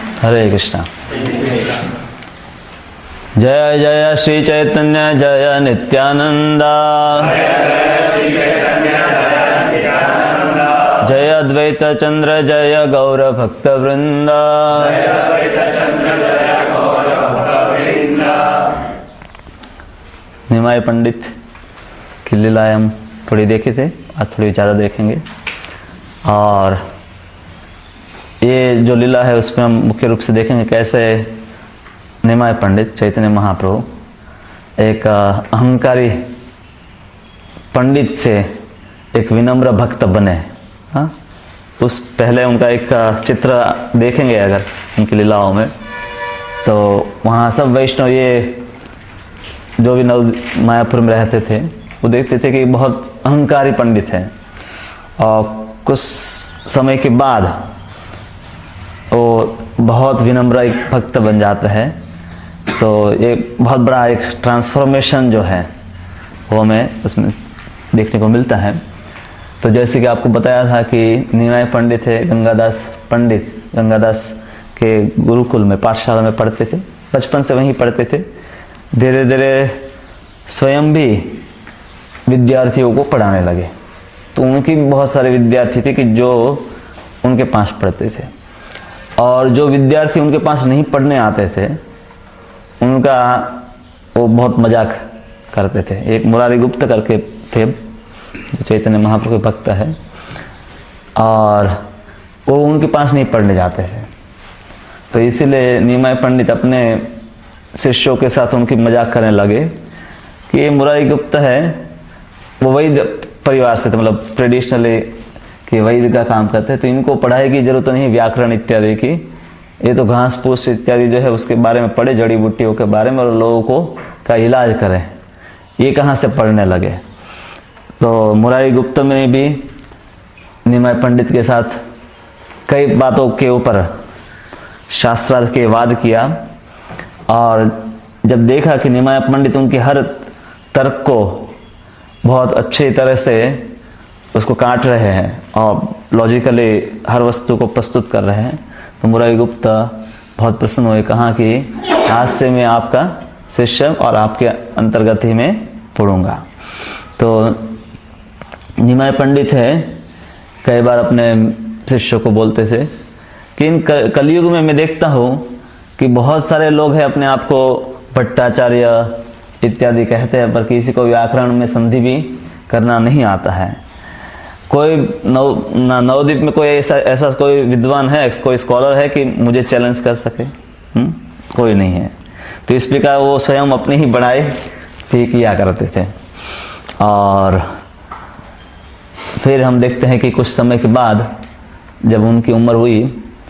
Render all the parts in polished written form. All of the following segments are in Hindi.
हरे कृष्णा। जय जय श्री चैतन्य जय नित्यानंदा, जय अद्वैत चंद्र जय गौर भक्त वृंदा। निमाय पंडित की लीलाएं हम थोड़ी देखे थे, आज थोड़ी ज़्यादा देखेंगे। और ये जो लीला है उसमें हम मुख्य रूप से देखेंगे कैसे निमाय पंडित चैतन्य महाप्रभु एक अहंकारी पंडित से एक विनम्र भक्त बने। हाँ, उस पहले उनका एक चित्र देखेंगे अगर उनकी लीलाओं में, तो वहाँ सब वैष्णव ये जो भी नव मायापुर में रहते थे वो देखते थे कि बहुत अहंकारी पंडित है। और कुछ समय के बाद वो बहुत विनम्र एक भक्त बन जाता है। तो एक बहुत बड़ा एक ट्रांसफॉर्मेशन जो है वो हमें उसमें देखने को मिलता है। तो जैसे कि आपको बताया था कि निमाय पंडित है, गंगादास पंडित गंगादास के गुरुकुल में पाठशाला में पढ़ते थे, बचपन से वहीं पढ़ते थे। धीरे धीरे स्वयं भी विद्यार्थियों को पढ़ाने लगे। तो उनकी बहुत सारे विद्यार्थी थे कि जो उनके पास पढ़ते थे, और जो विद्यार्थी उनके पास नहीं पढ़ने आते थे उनका वो बहुत मजाक करते थे। एक मुरारी गुप्त करके थे जो चैतन्य महाप्रभु के भक्त है, और वो उनके पास नहीं पढ़ने जाते थे। तो इसीलिए निमाय पंडित अपने शिष्यों के साथ उनकी मजाक करने लगे कि ये मुरारी गुप्त है, वो वैद्य परिवार से थे, मतलब ट्रेडिशनली कि वैद्य का काम करते हैं, तो इनको पढ़ाई की जरूरत नहीं, व्याकरण इत्यादि की। ये तो घास फूस इत्यादि जो है उसके बारे में पढ़े, जड़ी बूटियों के बारे में, और लोगों को का इलाज करें। ये कहाँ से पढ़ने लगे। तो मुरारी गुप्त में भी निमाय पंडित के साथ कई बातों के ऊपर शास्त्रार्थ के वाद किया, और जब देखा कि निमाय पंडित उनके हर तर्क को बहुत अच्छी तरह से उसको काट रहे हैं और लॉजिकली हर वस्तु को प्रस्तुत कर रहे हैं, तो मुरारी गुप्त बहुत प्रसन्न हुए, कहा कि आज से मैं आपका शिष्य और आपके अंतर्गत ही मैं पढ़ूंगा। तो निमाय पंडित है, कई बार अपने शिष्यों को बोलते थे कि इन कलयुग में मैं देखता हूँ कि बहुत सारे लोग हैं अपने आप को भट्टाचार्य इत्यादि कहते हैं, पर किसी को व्याकरण में संधि भी करना नहीं आता है। कोई नवद्वीप में कोई ऐसा कोई विद्वान है, कोई स्कॉलर है कि मुझे चैलेंज कर सके? कोई नहीं है। तो इस प्रकार वो स्वयं अपनी ही बड़ाई भी किया करते थे। और फिर हम देखते हैं कि कुछ समय के बाद जब उनकी उम्र हुई,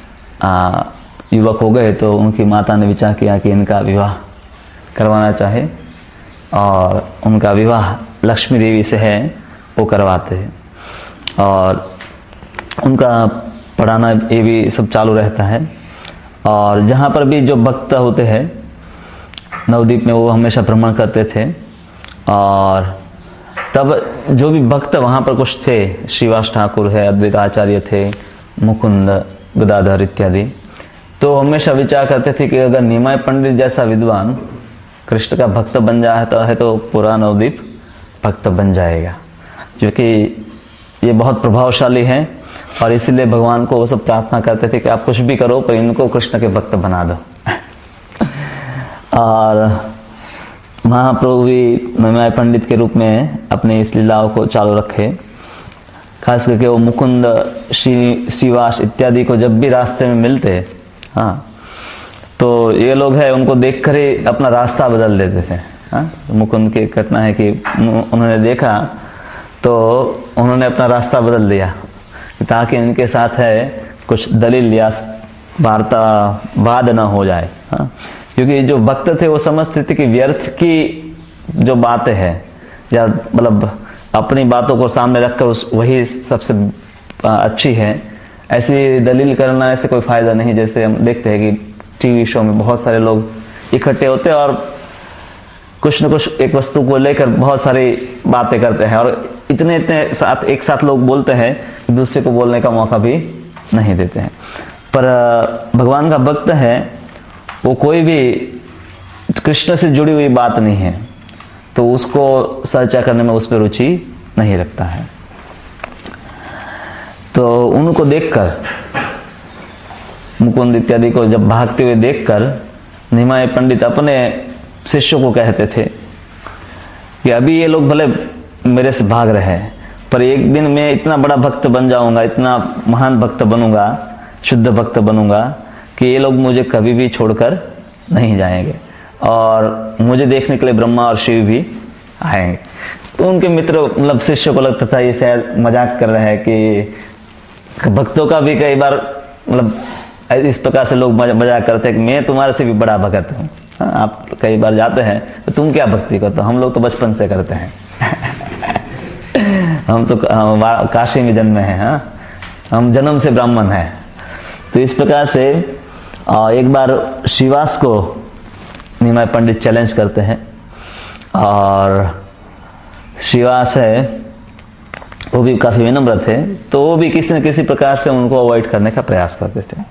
युवक हो गए, तो उनकी माता ने विचार किया कि इनका विवाह करवाना चाहे, और उनका विवाह लक्ष्मी देवी से है वो करवाते हैं। और उनका पढ़ाना ये भी सब चालू रहता है। और जहाँ पर भी जो भक्त होते हैं नवद्वीप में, वो हमेशा भ्रमण करते थे। और तब जो भी भक्त वहाँ पर कुछ थे, श्रीवास ठाकुर है, अद्वैत आचार्य थे, मुकुंद गदाधर इत्यादि, तो हमेशा विचार करते थे कि अगर निमाय पंडित जैसा विद्वान कृष्ण का भक्त बन जाता है तो पूरा नवद्वीप भक्त बन जाएगा, क्योंकि ये बहुत प्रभावशाली हैं। और इसीलिए भगवान को वो सब प्रार्थना करते थे कि आप कुछ भी करो पर इनको कृष्ण के भक्त बना दो। और महाप्रभु भी निमाय पंडित के रूप में अपने इस लीलाओं को चालू रखे। खास करके वो मुकुंद, श्रीवास इत्यादि को जब भी रास्ते में मिलते, हाँ, तो ये लोग हैं उनको देखकर ही अपना रास्ता बदल देते थे। हाँ, मुकुंद की घटना है कि उन्होंने देखा तो उन्होंने अपना रास्ता बदल दिया ताकि इनके साथ है कुछ दलील या वाद न हो जाए। हाँ, क्योंकि जो भक्त थे वो समझते थे कि व्यर्थ की जो बातें हैं, या मतलब अपनी बातों को सामने रखकर वही सबसे अच्छी है, ऐसी दलील करना ऐसे कोई फायदा नहीं। जैसे हम देखते हैं कि टीवी शो में बहुत सारे लोग इकट्ठे होते हैं और कुछ न कुछ एक वस्तु को लेकर बहुत सारी बातें करते हैं, और इतने साथ एक साथ लोग बोलते हैं कि दूसरे को बोलने का मौका भी नहीं देते हैं। पर भगवान का भक्त है वो कोई भी कृष्ण से जुड़ी हुई बात नहीं है, तो उसको चर्चा करने में उस पर रुचि नहीं रखता है। तो उनको देखकर, मुकुंद इत्यादि को जब भागते हुए देखकर निमाय पंडित अपने शिष्यों को कहते थे कि अभी ये लोग भले मेरे से भाग रहे हैं, पर एक दिन मैं इतना बड़ा भक्त बन जाऊंगा, इतना महान भक्त बनूंगा, शुद्ध भक्त बनूंगा कि ये लोग मुझे कभी भी छोड़कर नहीं जाएंगे और मुझे देखने के लिए ब्रह्मा और शिव भी आएंगे। तो उनके मित्र मतलब शिष्यों को लगता था ये शायद मजाक कर रहे हैं कि भक्तों का भी कई बार मतलब इस प्रकार से लोग मजाक करते हैं कि मैं तुम्हारे से भी बड़ा भक्त हूँ। आप कई बार जाते हैं तो तुम क्या भक्ति करते हो, हम लोग तो बचपन से करते हैं हम तो काशी में जन्मे हैं, हाँ हम जन्म से ब्राह्मण हैं। तो इस प्रकार से एक बार श्रीवास को निमाय पंडित चैलेंज करते हैं और श्रीवास है वो भी काफी विनम्र थे, तो वो भी किसी न किसी प्रकार से उनको अवॉइड करने का प्रयास करते थे।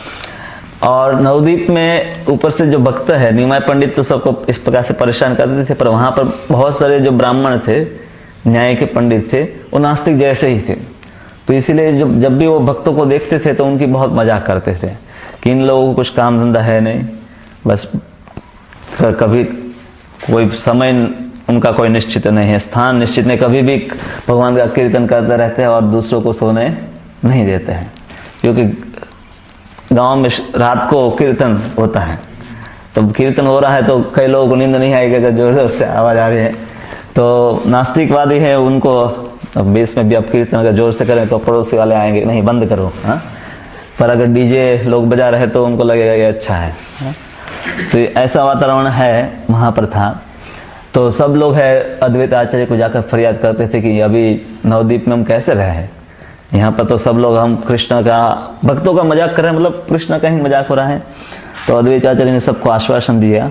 और नवद्वीप में ऊपर से जो भक्त है निमाय पंडित तो सबको इस प्रकार से परेशान करते थे, पर वहां पर बहुत सारे जो ब्राह्मण थे, न्याय के पंडित थे, वो नास्तिक जैसे ही थे। तो इसीलिए जब भी वो भक्तों को देखते थे तो उनकी बहुत मजाक करते थे कि इन लोगों को कुछ काम धंधा है नहीं, बस कभी कोई समय उनका कोई निश्चित नहीं है, स्थान निश्चित नहीं, कभी भी भगवान का कीर्तन करते रहते हैं और दूसरों को सोने नहीं देते हैं। क्योंकि गांव में रात को कीर्तन होता है, तो कीर्तन हो रहा है तो कई लोगों को नींद नहीं आएगी अगर जोर जोर से आवाज आ रही है। तो नास्तिकवादी है उनको बेस में भी आप कीर्तन अगर जोर से करें तो पड़ोसी वाले आएंगे, नहीं बंद करो, हाँ। पर अगर डीजे लोग बजा रहे तो उनको लगेगा ये अच्छा है, हाँ? तो ऐसा वातावरण है वहां पर था। तो सब लोग है अद्वैत आचार्य को जाकर फरियाद करते थे कि अभी नवद्वीप में हम कैसे रहे, यहाँ पर तो सब लोग हम कृष्ण का भक्तों का मजाक कर रहे हैं, मतलब कृष्ण का ही मजाक हो रहा है। तो अद्वैत आचार्य ने सबको आश्वासन दिया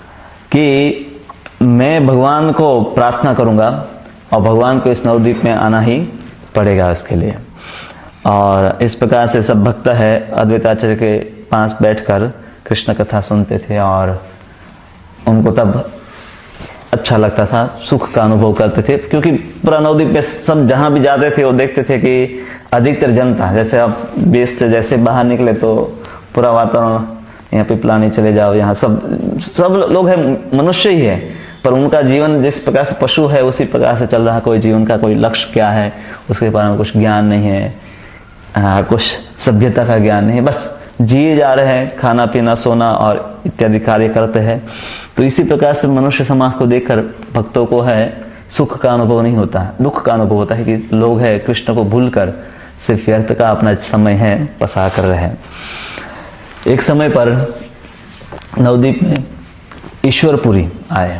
कि मैं भगवान को प्रार्थना करूंगा और भगवान को इस नवद्वीप में आना ही पड़ेगा इसके लिए। और इस प्रकार से सब भक्त है अद्वैत आचार्य के पास बैठकर कृष्ण कथा सुनते थे और उनको तब अच्छा लगता था, सुख का अनुभव करते थे। क्योंकि पूरा नवद्वीप में सब जहां भी जाते थे वो देखते थे कि अधिकतर जनता, जैसे आप देश से जैसे बाहर निकले तो पूरा वातावरण, यहाँ पिपलानी चले जाओ, यहाँ सब लोग है, मनुष्य ही है, पर उनका जीवन जिस प्रकार से पशु है उसी प्रकार से चल रहा है। कोई जीवन का कोई लक्ष्य क्या है उसके बारे में कुछ ज्ञान नहीं है, कुछ सभ्यता का ज्ञान नहीं है, बस जिए जा रहे हैं, खाना पीना सोना और इत्यादि कार्य करते हैं। तो इसी प्रकार से मनुष्य समाज को देखकर भक्तों को है सुख का अनुभव नहीं होता, दुख का अनुभव होता है कि लोग है कृष्ण को भूलकर सिर्फ व्यर्थ का अपना समय है पसार कर रहे हैं। एक समय पर नवद्वीप में ईश्वरपुरी आए।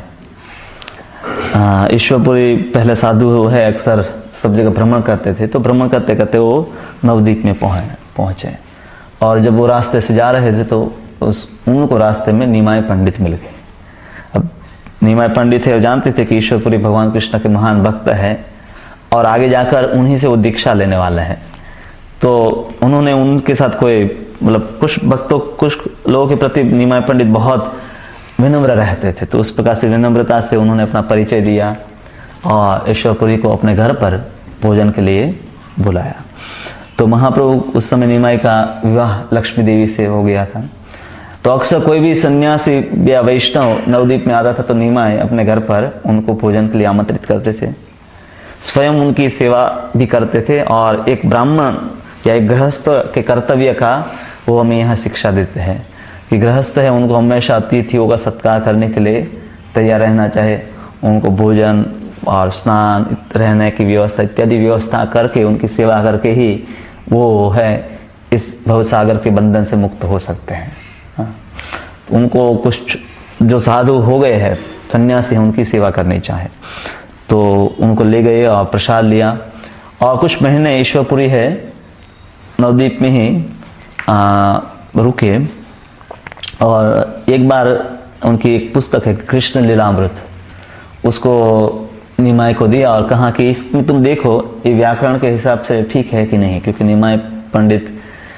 ईश्वरपुरी पहले साधु है, अक्सर सब जगह भ्रमण करते थे, तो भ्रमण करते करते वो नवद्वीप में पहुंचे और जब वो रास्ते से जा रहे थे तो उनको रास्ते में निमाय पंडित मिल गए। अब निमाय पंडित है, वो जानते थे कि ईश्वरपुरी भगवान कृष्ण के महान भक्त है और आगे जाकर उन्हीं से वो दीक्षा लेने वाले हैं। तो उन्होंने उनके साथ कोई मतलब कुछ भक्तों, कुछ लोगों के प्रति निमाय पंडित बहुत विनम्र रहते थे, तो उस प्रकार से विनम्रता से उन्होंने अपना परिचय दिया और ईश्वरपुरी को अपने घर पर भोजन के लिए बुलाया। तो महाप्रभु उस समय निमाय का विवाह लक्ष्मी देवी से हो गया था। तो अक्सर कोई भी सन्यासी या वैष्णव नवद्वीप में आता था तो निमाय अपने घर पर उनको भोजन के लिए आमंत्रित करते थे, स्वयं उनकी सेवा भी करते थे और एक ब्राह्मण या एक गृहस्थ के कर्तव्य का वो हमें यहाँ शिक्षा देते हैं कि गृहस्थ है उनको हमेशा अतिथियों का सत्कार करने के लिए तैयार रहना चाहिए, उनको भोजन और स्नान, रहने की व्यवस्था इत्यादि व्यवस्था करके उनकी सेवा करके ही वो है इस भवसागर के बंधन से मुक्त हो सकते हैं। हाँ। उनको कुछ जो साधु हो गए हैं, सन्यासी हैं, उनकी सेवा करनी चाहे, तो उनको ले गए और प्रसाद लिया और कुछ महीने ईश्वरपुरी है नवद्वीप में ही रुके। और एक बार उनकी एक पुस्तक है कृष्ण लीलामृत, उसको निमाय को दिया और कहा कि इसमें तुम देखो ये व्याकरण के हिसाब से ठीक है कि नहीं, क्योंकि निमाय पंडित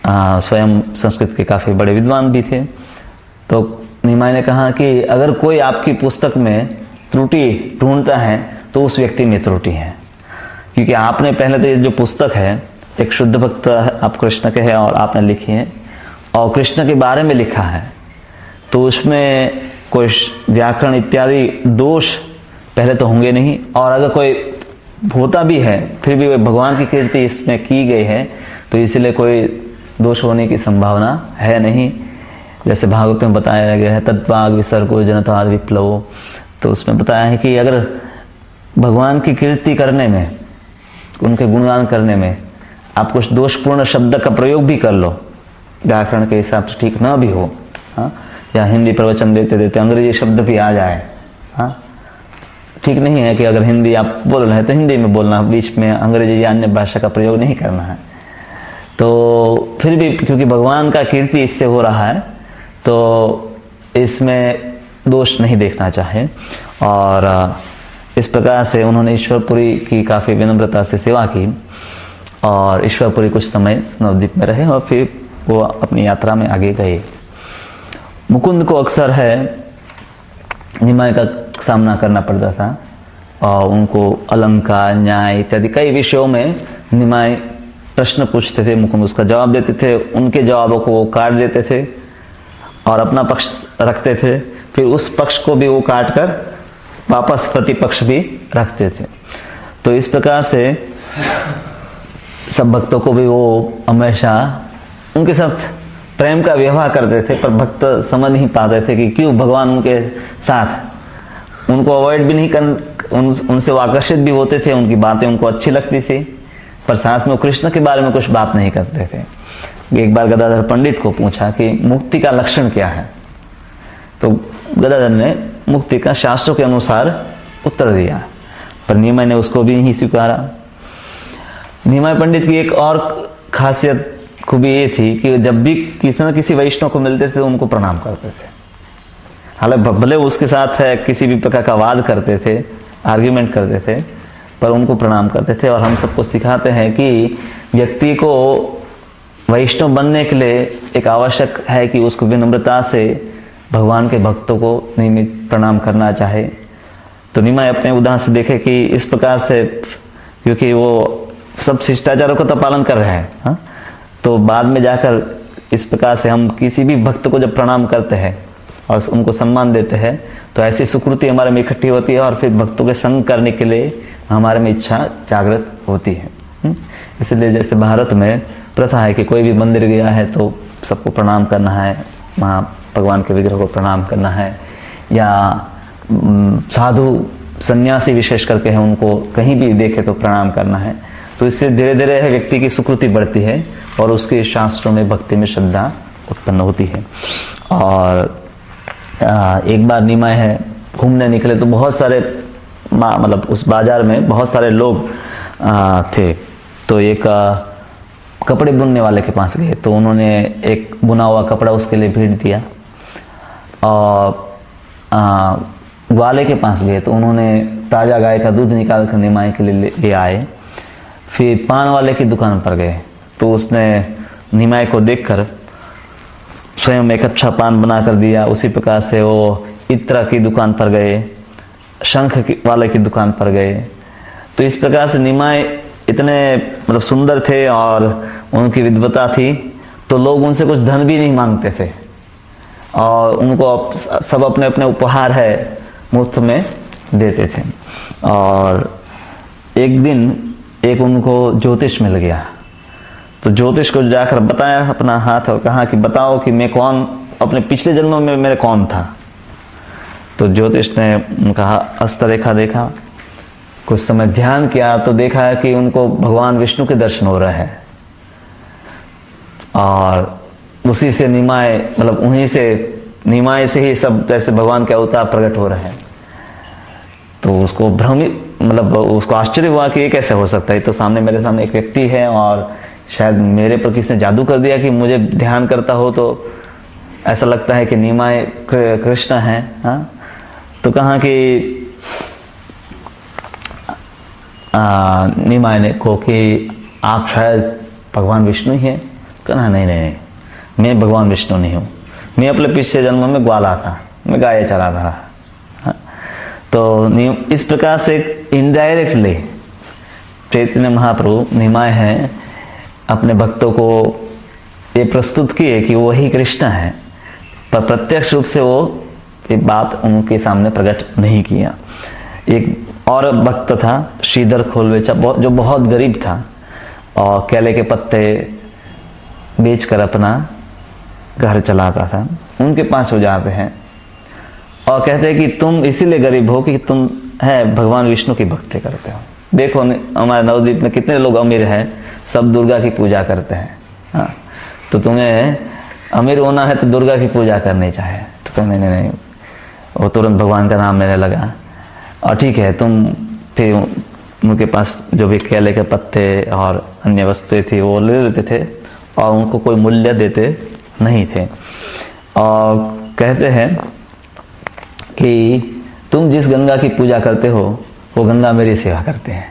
स्वयं संस्कृत के काफ़ी बड़े विद्वान भी थे। तो निमाई ने कहा कि अगर कोई आपकी पुस्तक में त्रुटि ढूंढता है तो उस व्यक्ति में त्रुटि है, क्योंकि आपने पहले तो ये जो पुस्तक है एक शुद्ध भक्त आप कृष्ण के हैं और आपने लिखी है और कृष्ण के बारे में लिखा है, तो उसमें कोई व्याकरण इत्यादि दोष पहले तो होंगे नहीं, और अगर कोई होता भी है फिर भी भगवान की कीर्ति इसमें की गई है तो इसलिए कोई दोष होने की संभावना है नहीं। जैसे भागवत में बताया गया है तत्वाग विसर्गो जनताद विप्लवो, तो उसमें बताया है कि अगर भगवान की कीर्ति करने में, उनके गुणगान करने में आप कुछ दोषपूर्ण शब्द का प्रयोग भी कर लो, व्याकरण के हिसाब से ठीक ना भी हो, हाँ, या हिंदी प्रवचन देते देते अंग्रेजी शब्द भी आ जाए, हाँ, ठीक नहीं है कि अगर हिंदी आप बोल रहे हैं तो हिंदी में बोलना, बीच में अंग्रेजी या अन्य भाषा का प्रयोग नहीं करना है। तो फिर भी क्योंकि भगवान का कीर्ति इससे हो रहा है तो इसमें दोष नहीं देखना चाहे, और इस प्रकार से उन्होंने ईश्वरपुरी की काफ़ी विनम्रता से सेवा की और ईश्वरपुरी कुछ समय नवद्वीप में रहे और फिर वो अपनी यात्रा में आगे गए। मुकुंद को अक्सर है निमाई का सामना करना पड़ता था और उनको अलंकार, न्याय इत्यादि कई विषयों में निमाई प्रश्न पूछते थे, मुकुंद उसका जवाब देते थे, उनके जवाबों को वो काट देते थे और अपना पक्ष रखते थे, फिर उस पक्ष को भी वो काट कर वापस प्रतिपक्ष भी रखते थे। तो इस प्रकार से सब भक्तों को भी वो हमेशा उनके साथ प्रेम का व्यवहार करते थे, पर भक्त समझ नहीं पाते थे कि क्यों भगवान उनके साथ, उनको अवॉइड भी नहीं कर, उनसे वो आकर्षित भी होते थे, उनकी बातें उनको अच्छी लगती थी, पर साथ में कृष्ण के बारे में कुछ बात नहीं करते थे। एक बार गदाधर पंडित को पूछा कि मुक्ति का लक्षण क्या है, तो गदाधर ने मुक्ति का शास्त्रों के अनुसार उत्तर दिया, पर निमाई ने उसको भी नहीं स्वीकारा। निमाई पंडित की एक और खासियत खूबी ये थी कि जब भी किसी न किसी वैष्णव को मिलते थे तो उनको प्रणाम करते थे, हालांकि भले उसके साथ किसी भी प्रकार का वाद करते थे, आर्ग्यूमेंट करते थे, पर उनको प्रणाम करते थे। और हम सबको सिखाते हैं कि व्यक्ति को वैष्णव बनने के लिए एक आवश्यक है कि उसको विनम्रता से भगवान के भक्तों को नियमित प्रणाम करना चाहे। तो निमाई अपने उदाहरण से देखे कि इस प्रकार से, क्योंकि वो सब शिष्टाचारों का तो पालन कर रहे हैं, हाँ? तो बाद में जाकर इस प्रकार से हम किसी भी भक्त को जब प्रणाम करते हैं और उनको सम्मान देते हैं तो ऐसी सुकृति हमारे में इकट्ठी होती है और फिर भक्तों के संग करने के लिए हमारे में इच्छा जागृत होती है। इसलिए जैसे भारत में प्रथा है कि कोई भी मंदिर गया है तो सबको प्रणाम करना है, वहाँ भगवान के विग्रह को प्रणाम करना है, या साधु सन्यासी विशेष करके है उनको कहीं भी देखे तो प्रणाम करना है। तो इससे धीरे धीरे व्यक्ति की सुकृति बढ़ती है और उसके शास्त्रों में भक्ति में श्रद्धा उत्पन्न होती है। और एक बार निमाई है घूमने निकले तो बहुत सारे मतलब उस बाजार में बहुत सारे लोग थे, तो एक कपड़े बुनने वाले के पास गए तो उन्होंने एक बुना हुआ कपड़ा उसके लिए भेज दिया। और ग्वाले के पास गए तो उन्होंने ताज़ा गाय का दूध निकाल कर निमाई के लिए ले आए। फिर पान वाले की दुकान पर गए तो उसने निमाई को देखकर स्वयं एक अच्छा पान बना कर दिया। उसी प्रकार से वो इत्र की दुकान पर गए, शंख वाले की दुकान पर गए। तो इस प्रकार से निमाई इतने मतलब सुंदर थे और उनकी विद्वता थी तो लोग उनसे कुछ धन भी नहीं मांगते थे और उनको सब अपने अपने उपहार है मुफ्त में देते थे। और एक दिन एक उनको ज्योतिष मिल गया तो ज्योतिष को जाकर बताया अपना हाथ और कहा कि बताओ कि मैं कौन, अपने पिछले जन्मों में मेरे कौन था। तो ज्योतिष ने उनका हस्तरेखा देखा, कुछ समय ध्यान किया तो देखा कि उनको भगवान विष्णु के दर्शन हो रहे हैं और उसी से निमाई मतलब उन्हीं से निमाई से ही सब जैसे भगवान के अवतार प्रकट हो रहे हैं। तो उसको भ्रमित मतलब उसको आश्चर्य हुआ कि ये कैसे हो सकता है, तो सामने मेरे सामने एक व्यक्ति है और शायद मेरे पर किसने जादू कर दिया कि मुझे ध्यान करता हो तो ऐसा लगता है कि निमाई कृष्ण है। हाँ, तो कहा कि निमाई ने को कि आप शायद भगवान विष्णु ही हैं। कहना नहीं नहीं नहीं, मैं भगवान विष्णु नहीं हूँ, मैं अपने पिछले जन्म में ग्वाला था, मैं गाय चरा था। हाँ? तो इस प्रकार से इनडायरेक्टली चैतन्य महाप्रभु निमाय हैं अपने भक्तों को ये प्रस्तुत किए कि वो ही कृष्ण है, पर प्रत्यक्ष रूप से वो ये बात उनके सामने प्रकट नहीं किया। एक और भक्त था श्रीधर खोलवेचा, जो बहुत गरीब था और केले के पत्ते बेचकर अपना घर चलाता था। उनके पास हो जाते हैं और कहते हैं कि तुम इसीलिए गरीब हो कि तुम है भगवान विष्णु की भक्ति करते हो। देखो हमारे नवद्वीप में कितने लोग अमीर हैं, सब दुर्गा की पूजा करते हैं। हाँ, तो तुम्हें अमीर होना है तो दुर्गा की पूजा करनी चाहिए। तो कहने नहीं नहीं, वो तुरंत भगवान का नाम लेने लगा। और ठीक है, तुम फिर उनके पास जो भी केले के पत्ते और अन्य वस्तुएं थी वो ले लेते थे और उनको कोई मूल्य देते नहीं थे। और कहते हैं कि तुम जिस गंगा की पूजा करते हो वो गंगा मेरी सेवा करते हैं।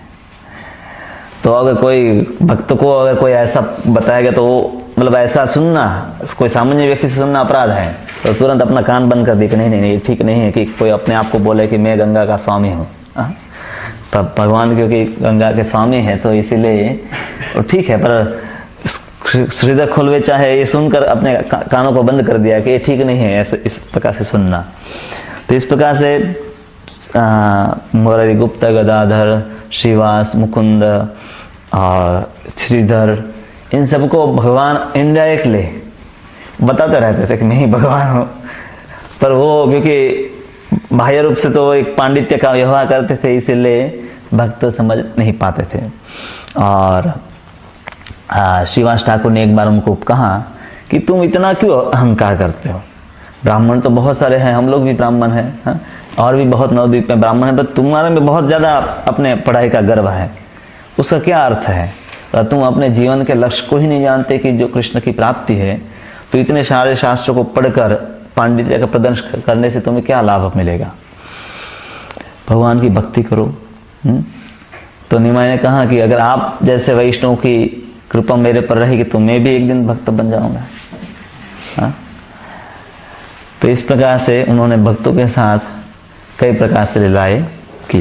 तो अगर कोई भक्त को अगर कोई ऐसा बताएगा तो वो मतलब ऐसा सुनना, कोई सामान्य व्यक्ति से सुनना अपराध है, तो तुरंत अपना कान बंद कर दी कि नहीं नहीं नहीं, ठीक नहीं है कि कोई अपने आप को बोले कि मैं गंगा का स्वामी हूँ। तब भगवान क्योंकि गंगा के स्वामी है तो इसीलिए ठीक है, पर श्रीधर खोलवेचा है ये सुनकर अपने कानों को बंद कर दिया कि ये ठीक नहीं है ऐसे इस प्रकार से सुनना। तो इस प्रकार से मुरारी गुप्ता, गदाधर, श्रीवास, मुकुंद और श्रीधर, इन सबको भगवान इनडायरेक्टली बताते रहते थे कि मैं ही भगवान हूँ, पर वो क्योंकि बाह्य रूप से तो एक पांडित्य का व्यवहार करते थे इसीलिए भक्त समझ नहीं पाते थे। और श्रीवास ठाकुर ने एक बार उनको कहा कि तुम इतना क्यों अहंकार करते हो, ब्राह्मण तो बहुत सारे हैं, हम लोग भी ब्राह्मण हैं, हाँ? और भी बहुत नवद्वीप में ब्राह्मण है, पर तुम्हारे में बहुत ज्यादा अपने पढ़ाई का गर्व है, उसका क्या अर्थ है? तो तुम अपने जीवन के लक्ष्य को ही नहीं जानते कि जो कृष्ण की प्राप्ति है, तो इतने सारे शास्त्रों को पढ़कर पांडित्य का प्रदर्शन करने से तुम्हें क्या लाभ मिलेगा? भगवान की भक्ति करो। तो निमाय ने कहा कि अगर आप जैसे वैष्णव की कृपा मेरे पर रहेगी तो मैं भी एक दिन भक्त बन जाऊंगा। हाँ? तो इस प्रकार से उन्होंने भक्तों के साथ कई प्रकार से लीलाएं की।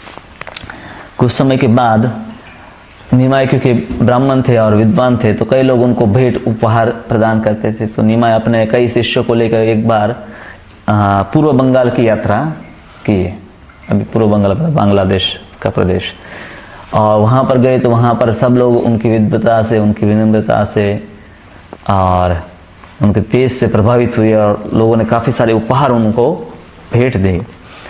कुछ समय के बाद निमाय क्योंकि ब्राह्मण थे और विद्वान थे तो कई लोग उनको भेंट उपहार प्रदान करते थे। तो निमाय अपने कई शिष्यों को लेकर एक बार पूर्व बंगाल की यात्रा की। अभी पूर्व बंगाल बांग्लादेश का प्रदेश, और वहाँ पर गए तो वहाँ पर सब लोग उनकी विद्वता से, उनकी विनम्रता से और उनके तेज से प्रभावित हुए और लोगों ने काफ़ी सारे उपहार उनको भेंट दिए।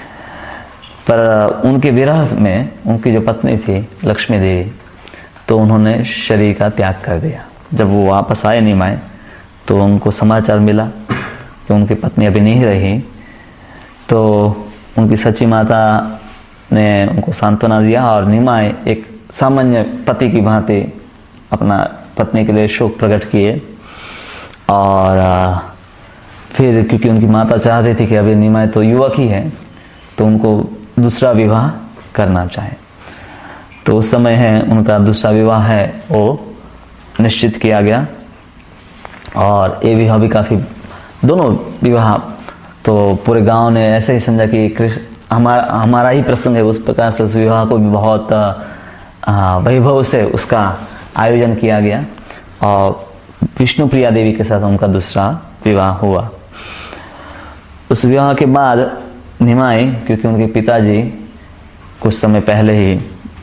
पर उनके विरह में उनकी जो पत्नी थी लक्ष्मी देवी, तो उन्होंने शरीर का त्याग कर दिया। जब वो वापस आए निमाय तो उनको समाचार मिला कि उनकी पत्नी अभी नहीं रही। तो उनकी सच्ची माता ने उनको सांत्वना दिया और निमाय एक सामान्य पति की भांति अपना पत्नी के लिए शोक प्रकट किए। और फिर क्योंकि उनकी माता चाहती थी कि अभी निमाय तो युवक ही है तो उनको दूसरा विवाह करना चाहे, तो उस समय है उनका दूसरा विवाह है वो निश्चित किया गया। और ये विवाह भी काफ़ी, दोनों विवाह तो पूरे गांव ने ऐसे ही समझा कि हमारा ही प्रसंग है, उस प्रकार से उस विवाह को भी बहुत वैभव से उसका आयोजन किया गया और विष्णु प्रिया देवी के साथ उनका दूसरा विवाह हुआ। उस विवाह के बाद निमाय क्योंकि उनके पिताजी कुछ समय पहले ही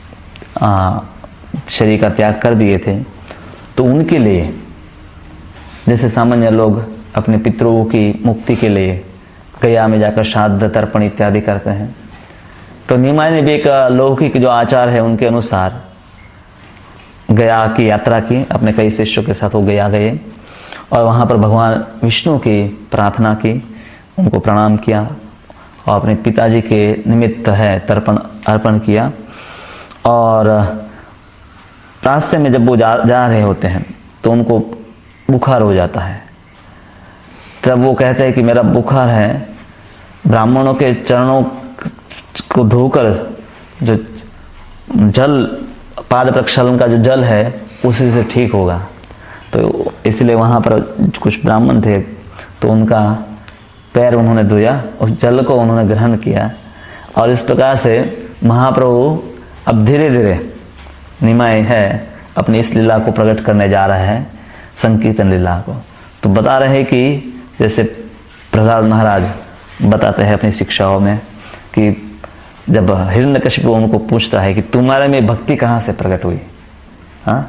शरीर का त्याग कर दिए थे, तो उनके लिए जैसे सामान्य लोग अपने पितरों की मुक्ति के लिए गया में जाकर श्राद्ध तर्पण इत्यादि करते हैं, तो निमाय ने भी एक लौकिक जो आचार है उनके अनुसार गया की यात्रा की। अपने कई शिष्यों के साथ वो गया गए और वहाँ पर भगवान विष्णु की प्रार्थना की, उनको प्रणाम किया और अपने पिताजी के निमित्त है तर्पण अर्पण किया। और रास्ते में जब वो जा रहे होते हैं तो उनको बुखार हो जाता है। तब वो कहते हैं कि मेरा बुखार है, ब्राह्मणों के चरणों को धोकर जो जल पाद प्रक्षालन का जो जल है उसी से ठीक होगा। तो इसलिए वहाँ पर कुछ ब्राह्मण थे, तो उनका पैर उन्होंने धोया, उस जल को उन्होंने ग्रहण किया, और इस प्रकार से महाप्रभु अब धीरे धीरे निमाय है अपनी इस लीला को प्रकट करने जा रहा है, संकीर्तन लीला को। तो बता रहे कि जैसे प्रहलाद महाराज बताते हैं अपनी शिक्षाओं में कि जब हिरण्यकशिपु उनको पूछता है कि तुम्हारे में भक्ति कहाँ से प्रकट हुई, हाँ,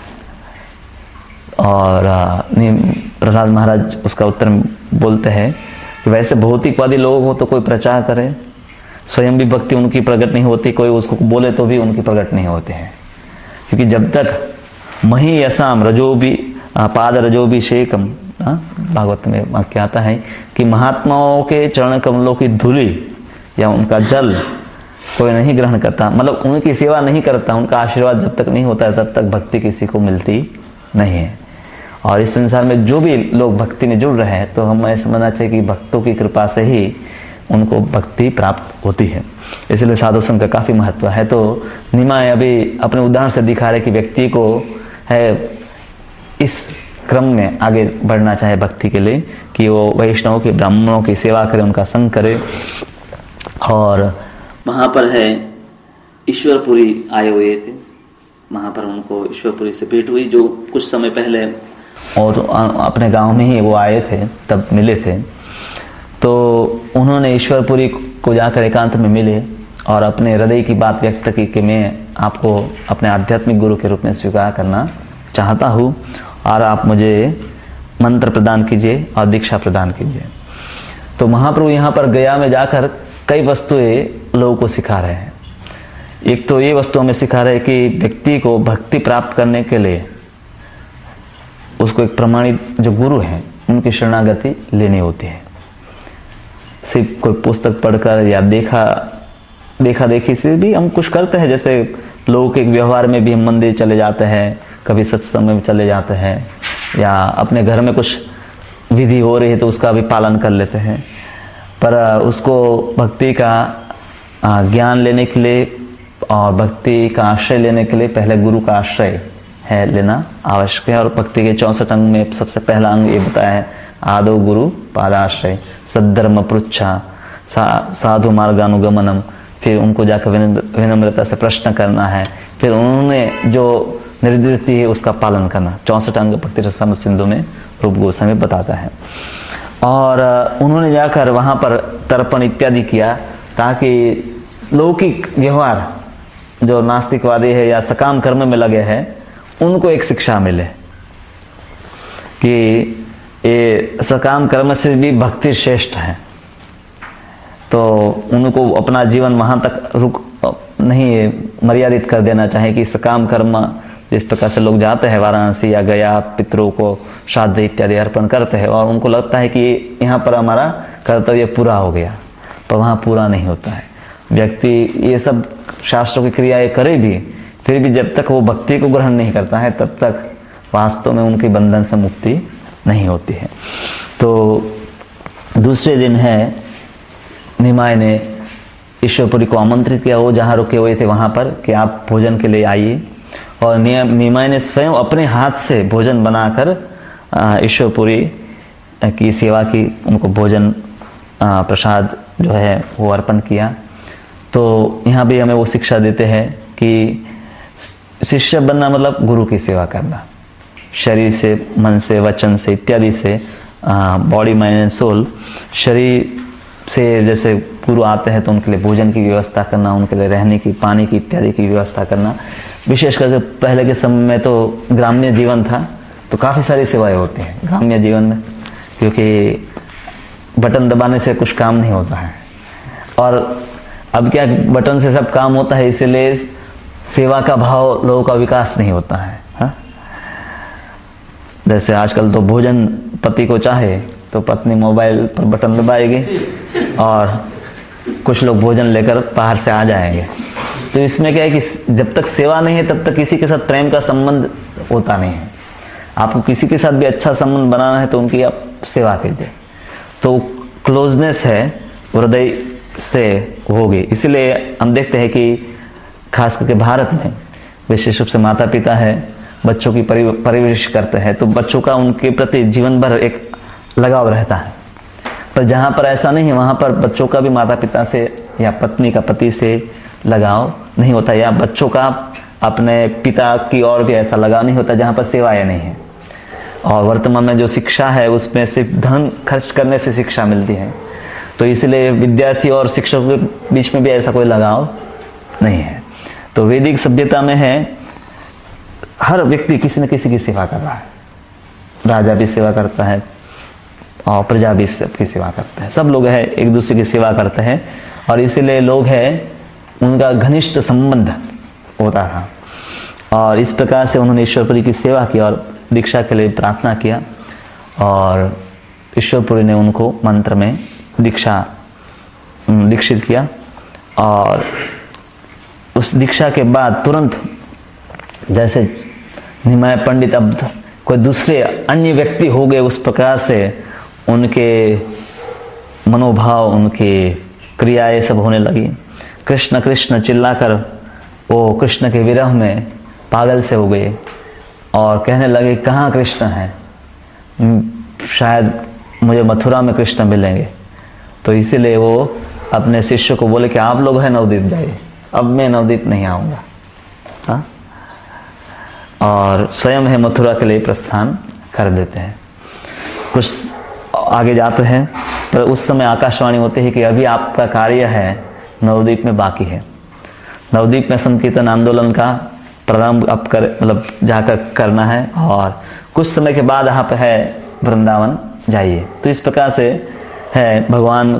और प्रहलाद महाराज उसका उत्तर बोलते हैं कि वैसे भौतिकवादी लोग हो तो कोई प्रचार करे, स्वयं भी भक्ति उनकी प्रकट नहीं होती, कोई उसको बोले तो भी उनकी प्रकट नहीं होते हैं। क्योंकि जब तक मही यसाम रजो भी पाद रजो भी शेकम, भागवत में वाक्य आता है कि महात्माओं के चरण कमलों की धूलि या उनका जल कोई नहीं ग्रहण करता, मतलब उनकी सेवा नहीं करता, उनका आशीर्वाद जब तक नहीं होता है तब तक भक्ति किसी को मिलती नहीं है। और इस संसार में जो भी लोग भक्ति में जुड़ रहे हैं तो हमें समझना चाहिए कि भक्तों की कृपा से ही उनको भक्ति प्राप्त होती है। इसलिए साधु संघ का काफी महत्व है। तो निमाय अभी अपने उदाहरण से दिखा रहे कि व्यक्ति को है इस क्रम में आगे बढ़ना चाहे भक्ति के लिए कि वो वैष्णवों के ब्राह्मणों की सेवा करे, उनका संग करे। और वहां पर है ईश्वरपुरी आए हुए थे, वहां पर उनको ईश्वरपुरी से भेंट हुई, जो कुछ समय पहले और अपने गांव में ही वो आए थे, तब मिले थे। तो उन्होंने ईश्वरपुरी को जाकर एकांत में मिले और अपने हृदय की बात व्यक्त की कि मैं आपको अपने आध्यात्मिक गुरु के रूप में स्वीकार करना चाहता हूँ और आप मुझे मंत्र प्रदान कीजिए और दीक्षा प्रदान कीजिए। तो महाप्रभु यहाँ पर गया में जाकर कई वस्तुएं लोगों को सिखा रहे हैं। एक तो ये वस्तु हमें सिखा रहे हैं कि व्यक्ति को भक्ति प्राप्त करने के लिए उसको एक प्रमाणित जो गुरु हैं उनकी शरणागति लेनी होती है। सिर्फ कोई पुस्तक पढ़कर या देखा देखी से भी हम कुछ करते हैं, जैसे लौकिक व्यवहार में भी हम मंदिर चले जाते हैं, कभी सत्संग में चले जाते हैं, या अपने घर में कुछ विधि हो रही है तो उसका भी पालन कर लेते हैं। पर उसको भक्ति का ज्ञान लेने के लिए और भक्ति का आश्रय लेने के लिए पहले गुरु का आश्रय है लेना आवश्यक है। और भक्ति के 64 अंग में सबसे पहला अंग ये बताया है, आदो गुरु पादाश्रय सद्धर्म पृच्छा साधु मार्गानुगमनम। फिर उनको जाकर विनम्रता से प्रश्न करना है, फिर उन्होंने जो निर्देश दी है उसका पालन करना। 64 अंग भक्ति रसामृत सिंधु में रूप गोस्वामी बताता है। और उन्होंने जाकर वहां पर तर्पण इत्यादि किया ताकि लौकिक व्यवहार जो नास्तिकवादी है या सकाम कर्म में लगे हैं उनको एक शिक्षा मिले कि ये सकाम कर्म से भी भक्ति श्रेष्ठ है। तो उनको अपना जीवन वहां तक नहीं मर्यादित कर देना चाहिए कि सकाम कर्म जिस प्रकार से लोग जाते हैं वाराणसी या गया, पितरों को श्राद्ध इत्यादि अर्पण करते हैं और उनको लगता है कि यहाँ पर हमारा कर्तव्य पूरा हो गया, पर वहाँ पूरा नहीं होता है। व्यक्ति ये सब शास्त्रों की क्रियाएं करे भी, फिर भी जब तक वो भक्ति को ग्रहण नहीं करता है तब तक वास्तव में उनकी बंधन से मुक्ति नहीं होती है। तो दूसरे दिन है निमाय ने ईश्वरपुरी को आमंत्रित किया, वो जहाँ रुके हुए थे वहाँ पर, कि आप भोजन के लिए आइए। और निमाय ने स्वयं अपने हाथ से भोजन बनाकर ईश्वरपुरी की सेवा की, उनको भोजन प्रसाद जो है वो अर्पण किया। तो यहाँ भी हमें वो शिक्षा देते हैं कि शिष्य बनना मतलब गुरु की सेवा करना, शरीर से, मन से, वचन से इत्यादि से, बॉडी माइंड एंड सोल। शरीर से जैसे गुरु आते हैं तो उनके लिए भोजन की व्यवस्था करना, उनके लिए रहने की, पानी की इत्यादि की व्यवस्था करना। विशेष करके पहले के समय में तो ग्राम्य जीवन था तो काफ़ी सारी सेवाएं होती हैं ग्राम्य जीवन में, क्योंकि बटन दबाने से कुछ काम नहीं होता है। और अब क्या बटन से सब काम होता है, इसीलिए सेवा का भाव लोगों का विकास नहीं होता है। हा? जैसे आजकल तो भोजन पति को चाहे तो पत्नी मोबाइल पर बटन दबाएगी और कुछ लोग भोजन लेकर बाहर से आ जाएंगे। तो इसमें क्या है कि जब तक सेवा नहीं है तब तक किसी के साथ प्रेम का संबंध होता नहीं है। आपको किसी के साथ भी अच्छा संबंध बनाना है तो उनकी आप सेवा कीजिए, तो क्लोजनेस है हृदय से होगी। इसीलिए हम देखते हैं कि खास करके भारत में विशेष रूप से माता पिता है बच्चों की परवरिश करते हैं तो बच्चों का उनके प्रति जीवन भर एक लगाव रहता है। पर जहाँ पर ऐसा नहीं है, वहाँ पर बच्चों का भी माता पिता से या पत्नी का पति से लगाव नहीं होता, या बच्चों का अपने पिता की ओर भी ऐसा लगाव नहीं होता जहाँ पर सेवाएं नहीं है। और वर्तमान में जो शिक्षा है उसमें सिर्फ धन खर्च करने से शिक्षा मिलती है, तो इसलिए विद्यार्थी और शिक्षक के बीच में भी ऐसा कोई लगाव नहीं है। तो वैदिक सभ्यता में है हर व्यक्ति किसी न किसी की सेवा कर रहा है, राजा भी सेवा करता है और प्रजा भी सबकी सेवा करता है, सब लोग है एक दूसरे की सेवा करते हैं, और इसीलिए लोग है उनका घनिष्ठ संबंध होता था। और इस प्रकार से उन्होंने ईश्वरपुरी की सेवा की और दीक्षा के लिए प्रार्थना किया, और ईश्वरपुरी ने उनको मंत्र में दीक्षित किया। और उस दीक्षा के बाद तुरंत जैसे निमाय पंडित अब कोई दूसरे अन्य व्यक्ति हो गए, उस प्रकार से उनके मनोभाव, उनकी क्रियाएं सब होने लगी। कृष्ण कृष्ण चिल्लाकर वो कृष्ण के विरह में पागल से हो गए और कहने लगे कहाँ कृष्ण है, शायद मुझे मथुरा में कृष्ण मिलेंगे। तो इसीलिए वो अपने शिष्य को बोले कि आप लोग है नवद्वीप जाइए, अब मैं नवद्वीप नहीं आऊँगा। हाँ, और स्वयं है मथुरा के लिए प्रस्थान कर देते हैं। कुछ आगे जाते हैं पर उस समय आकाशवाणी होती है कि अभी आपका कार्य है नवद्वीप में बाकी है। नवद्वीप में संकीर्तन आंदोलन का प्रारंभ अब जाकर करना है, और कुछ समय के बाद आप है वृंदावन जाइए। तो इस प्रकार से है भगवान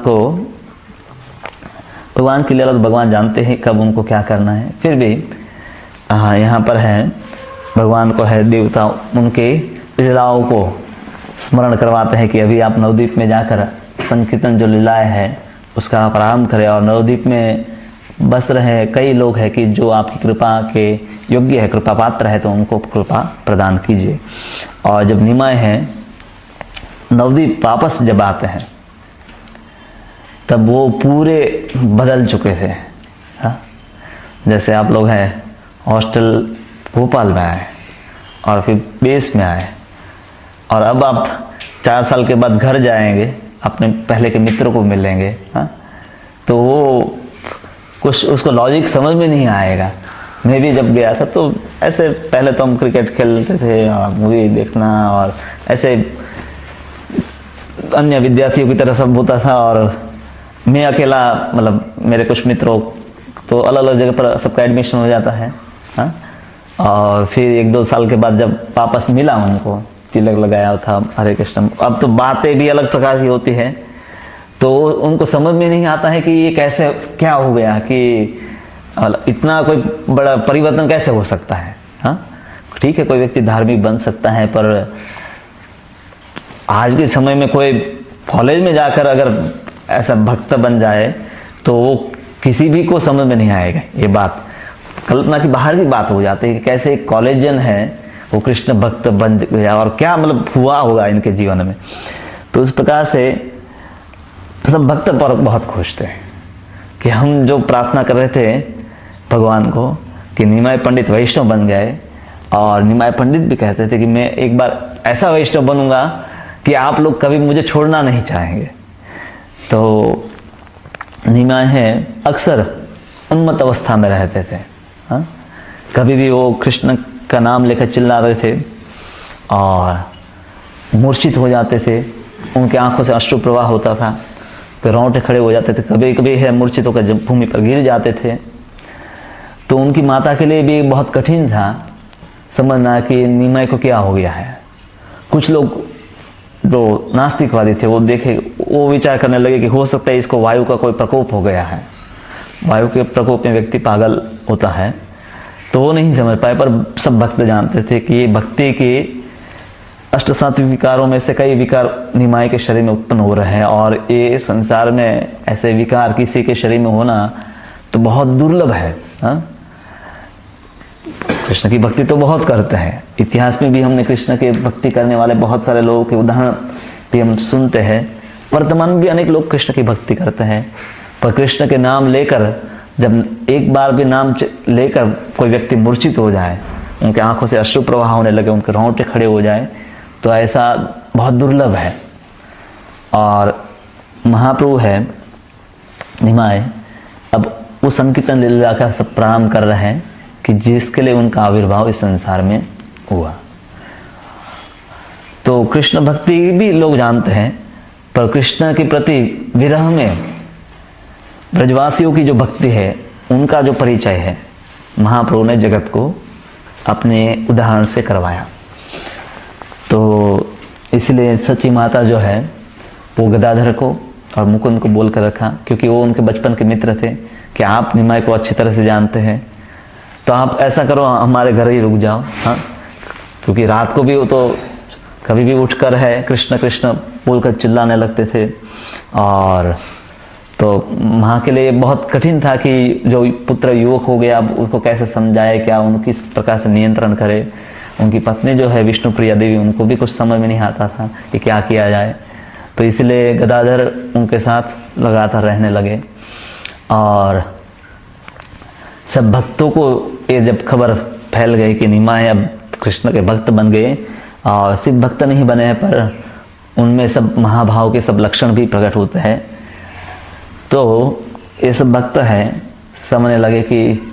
की लीला तो भगवान जानते हैं कब उनको क्या करना है। फिर भी यहाँ पर है भगवान को है देवता उनके लीलाओं को स्मरण करवाते हैं कि अभी आप नवद्वीप में जाकर संकीर्तन जो लीलाएं हैं उसका प्रारंभ करें, और नवद्वीप में बस रहे कई लोग हैं कि जो आपकी कृपा के योग्य है, कृपा पात्र है, तो उनको कृपा प्रदान कीजिए। और जब निमाय है नवद्वीप वापस जब आते हैं तब वो पूरे बदल चुके थे। हाँ, जैसे आप लोग हैं हॉस्टल भोपाल में आए और फिर बेस में आए, और अब आप 4 साल के बाद घर जाएंगे, अपने पहले के मित्रों को मिलेंगे। हाँ, तो वो कुछ उसको लॉजिक समझ में नहीं आएगा। मैं भी जब गया था तो ऐसे पहले तो हम क्रिकेट खेलते थे और मूवी देखना और ऐसे अन्य विद्यार्थियों की तरह सब होता था, और मैं अकेला मेरे कुछ मित्रों तो अलग अलग जगह पर सबका एडमिशन हो जाता है। हाँ, और फिर 1-2 साल के बाद जब वापस मिला उनको, तिलक लगाया था, हरे कृष्ण, अब तो बातें भी अलग प्रकार की होती है, तो उनको समझ में नहीं आता है कि ये कैसे क्या हो गया, कि इतना कोई बड़ा परिवर्तन कैसे हो सकता है। हाँ, ठीक है कोई व्यक्ति धार्मिक बन सकता है, पर आज के समय में कोई कॉलेज में जाकर अगर ऐसा भक्त बन जाए तो वो किसी भी को समझ में नहीं आएगा। ये बात कल्पना की बाहर की बात हो जाती है कि कैसे एक कॉलेजियन है वो कृष्ण भक्त बन गया, और क्या हुआ होगा इनके जीवन में। तो उस प्रकार से सब भक्त पर बहुत खुश थे कि हम जो प्रार्थना कर रहे थे भगवान को कि निमाय पंडित वैष्णव बन गए, और निमाय पंडित भी कहते थे कि मैं एक बार ऐसा वैष्णव बनूंगा कि आप लोग कभी मुझे छोड़ना नहीं चाहेंगे। तो निमाय है अक्सर उन्मत्त अवस्था में रहते थे। हाँ, कभी भी वो कृष्ण का नाम लेकर चिल्ला रहे थे और मूर्छित हो जाते थे, उनके आंखों से अश्रु प्रवाह होता था, तो रोंगटे खड़े हो जाते थे, कभी कभी है मूर्छित होकर जब भूमि पर गिर जाते थे। तो उनकी माता के लिए भी बहुत कठिन था समझना कि निमाय को क्या हो गया है। कुछ लोग जो नास्तिकवादी थे वो विचार करने लगे कि हो सकता है इसको वायु का कोई प्रकोप हो गया है, वायु के प्रकोप में व्यक्ति पागल होता है, तो वो नहीं समझ पाए। पर सब भक्त जानते थे कि ये भक्ति के अष्टसात्विक विकारों में से कई विकार निमाय के शरीर में उत्पन्न हो रहे हैं, और ये संसार में ऐसे विकार किसी के शरीर में होना तो बहुत दुर्लभ है। हाँ? कृष्ण की भक्ति तो बहुत करते हैं, इतिहास में भी हमने कृष्ण की भक्ति करने वाले बहुत सारे लोगों के उदाहरण भी हम सुनते हैं। वर्तमान में भी अनेक लोग कृष्ण की भक्ति करते हैं, पर कृष्ण के नाम लेकर जब एक बार भी नाम लेकर कोई व्यक्ति मूर्छित हो जाए उनके आंखों से अश्रु प्रवाह होने लगे, उनके रोंगटे खड़े हो जाए, तो ऐसा बहुत दुर्लभ है। और महाप्रभु है निमाय अब उस संकीर्तन लीला का सब प्रारंभ कर रहे हैं कि जिसके लिए उनका आविर्भाव इस संसार में हुआ। तो कृष्ण भक्ति भी लोग जानते हैं, पर कृष्ण के प्रति विरह में ब्रजवासियों की जो भक्ति है, उनका जो परिचय है, महाप्रभु ने जगत को अपने उदाहरण से करवाया। तो इसलिए सची माता जो है वो गदाधर को और मुकुंद को बोल कर रखा, क्योंकि वो उनके बचपन के मित्र थे, कि आप निमाय को अच्छी तरह से जानते हैं, तो आप ऐसा करो हमारे घर ही रुक जाओ। हाँ, क्योंकि रात को भी वो तो कभी भी उठकर है कृष्ण कृष्ण बोलकर चिल्लाने लगते थे। और तो वहाँ के लिए बहुत कठिन था कि जो पुत्र युवक हो गया, अब उसको कैसे समझाए, क्या उनको किस प्रकार से नियंत्रण करे। उनकी पत्नी जो है विष्णुप्रिया देवी, उनको भी कुछ समझ में नहीं आता था कि क्या किया जाए। तो इसलिए गदाधर उनके साथ लगातार रहने लगे। और सब भक्तों को ये जब खबर फैल गई कि निमाय अब कृष्ण के भक्त बन गए, और सिर्फ भक्त नहीं बने हैं पर उनमें सब महाभाव के सब लक्षण भी प्रकट होते हैं, तो ये सब भक्त हैं समझने लगे कि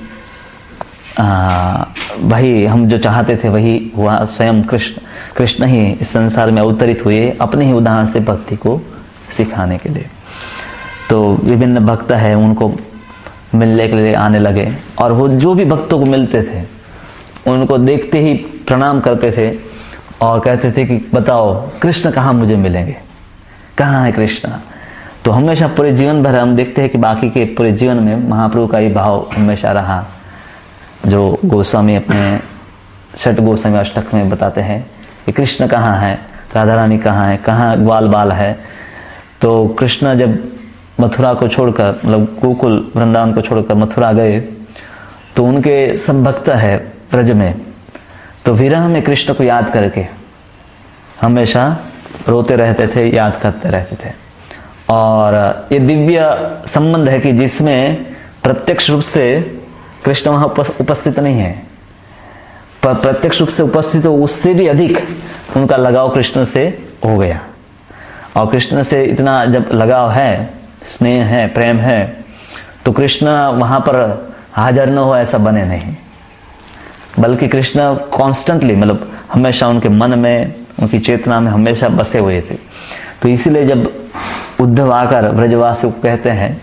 भाई हम जो चाहते थे वही हुआ। स्वयं कृष्ण ही इस संसार में अवतरित हुए अपने ही उदाहरण से भक्ति को सिखाने के लिए। तो विभिन्न भक्त हैं उनको मिलने के लिए आने लगे, और वो जो भी भक्तों को मिलते थे उनको देखते ही प्रणाम करते थे और कहते थे कि बताओ कृष्ण कहाँ मुझे मिलेंगे, कहाँ है कृष्ण। तो हमेशा पूरे जीवन भर हम देखते हैं कि बाकी के पूरे जीवन में महाप्रभु का ये भाव हमेशा रहा, जो गोस्वामी अपने छठ गोस्वामी अष्टक में बताते हैं कि कृष्ण कहाँ है, राधा रानी कहाँ है, कहाँ ग्वाल बाल है। तो कृष्ण जब मथुरा को छोड़कर, मतलब गोकुल वृंदावन को छोड़कर मथुरा गए, तो उनके सब भक्त है ब्रज में, तो विरह में कृष्ण को याद करके हमेशा रोते रहते थे, याद करते रहते थे। और ये दिव्य संबंध है कि जिसमें प्रत्यक्ष रूप से कृष्ण वहां उपस्थित नहीं है, पर प्रत्यक्ष रूप से उपस्थित हो, उससे भी अधिक उनका लगाव कृष्ण से हो गया। और कृष्ण से इतना जब लगाव है, स्नेह है, प्रेम है, तो कृष्ण वहां पर हाजिर न हो ऐसा बने नहीं, बल्कि कृष्ण कॉन्स्टेंटली, मतलब हमेशा उनके मन में, उनकी चेतना में हमेशा बसे हुए थे। तो इसीलिए जब उद्धव आकर ब्रजवासी को कहते हैं,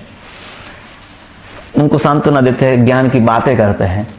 उनको सांत्वना देते हैं, ज्ञान की बातें करते हैं,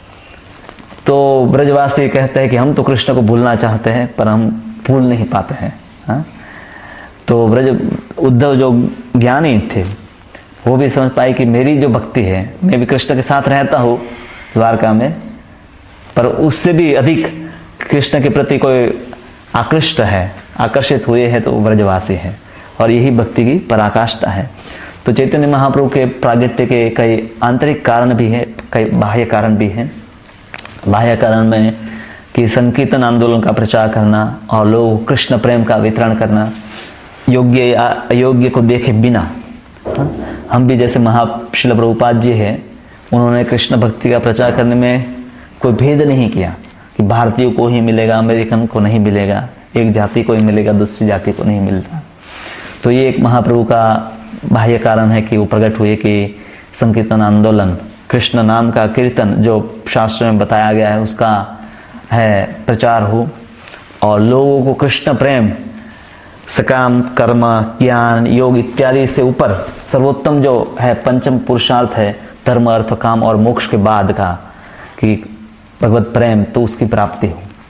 तो ब्रजवासी कहते हैं कि हम तो कृष्ण को भूलना चाहते हैं पर हम भूल नहीं पाते हैं। हाँ? तो उद्धव जो ज्ञानी थे वो भी समझ पाए कि मेरी जो भक्ति है, मैं भी कृष्ण के साथ रहता हूँ द्वारका में, पर उससे भी अधिक कृष्ण के प्रति कोई आकृष्ट है, आकर्षित हुए हैं तो ब्रजवासी है, और यही भक्ति की पराकाष्ठा है। तो चैतन्य महाप्रभु के प्रागट्य के कई आंतरिक कारण भी है, कई बाह्य कारण भी हैं। बाह्य कारण में कि संकीर्तन आंदोलन का प्रचार करना और लोगों को कृष्ण प्रेम का वितरण करना, योग्य या अयोग्य को देखे बिना। हम भी जैसे महाशिल प्रभुपाद जी हैं, उन्होंने कृष्ण भक्ति का प्रचार करने में कोई भेद नहीं किया कि भारतीयों को ही मिलेगा, अमेरिकन को नहीं मिलेगा, एक जाति को ही मिलेगा, दूसरी जाति को नहीं मिलता। तो ये एक महाप्रभु का बाह्य कारण है कि वो प्रकट हुए कि संकीर्तन आंदोलन, कृष्ण नाम का कीर्तन जो शास्त्र में बताया गया है उसका है प्रचार हो, और लोगों को कृष्ण प्रेम, सकाम कर्म, ज्ञान, योग इत्यादि से ऊपर सर्वोत्तम जो है पंचम पुरुषार्थ है, धर्म अर्थ काम और मोक्ष के बाद का कि भगवत प्रेम, तो उसकी प्राप्ति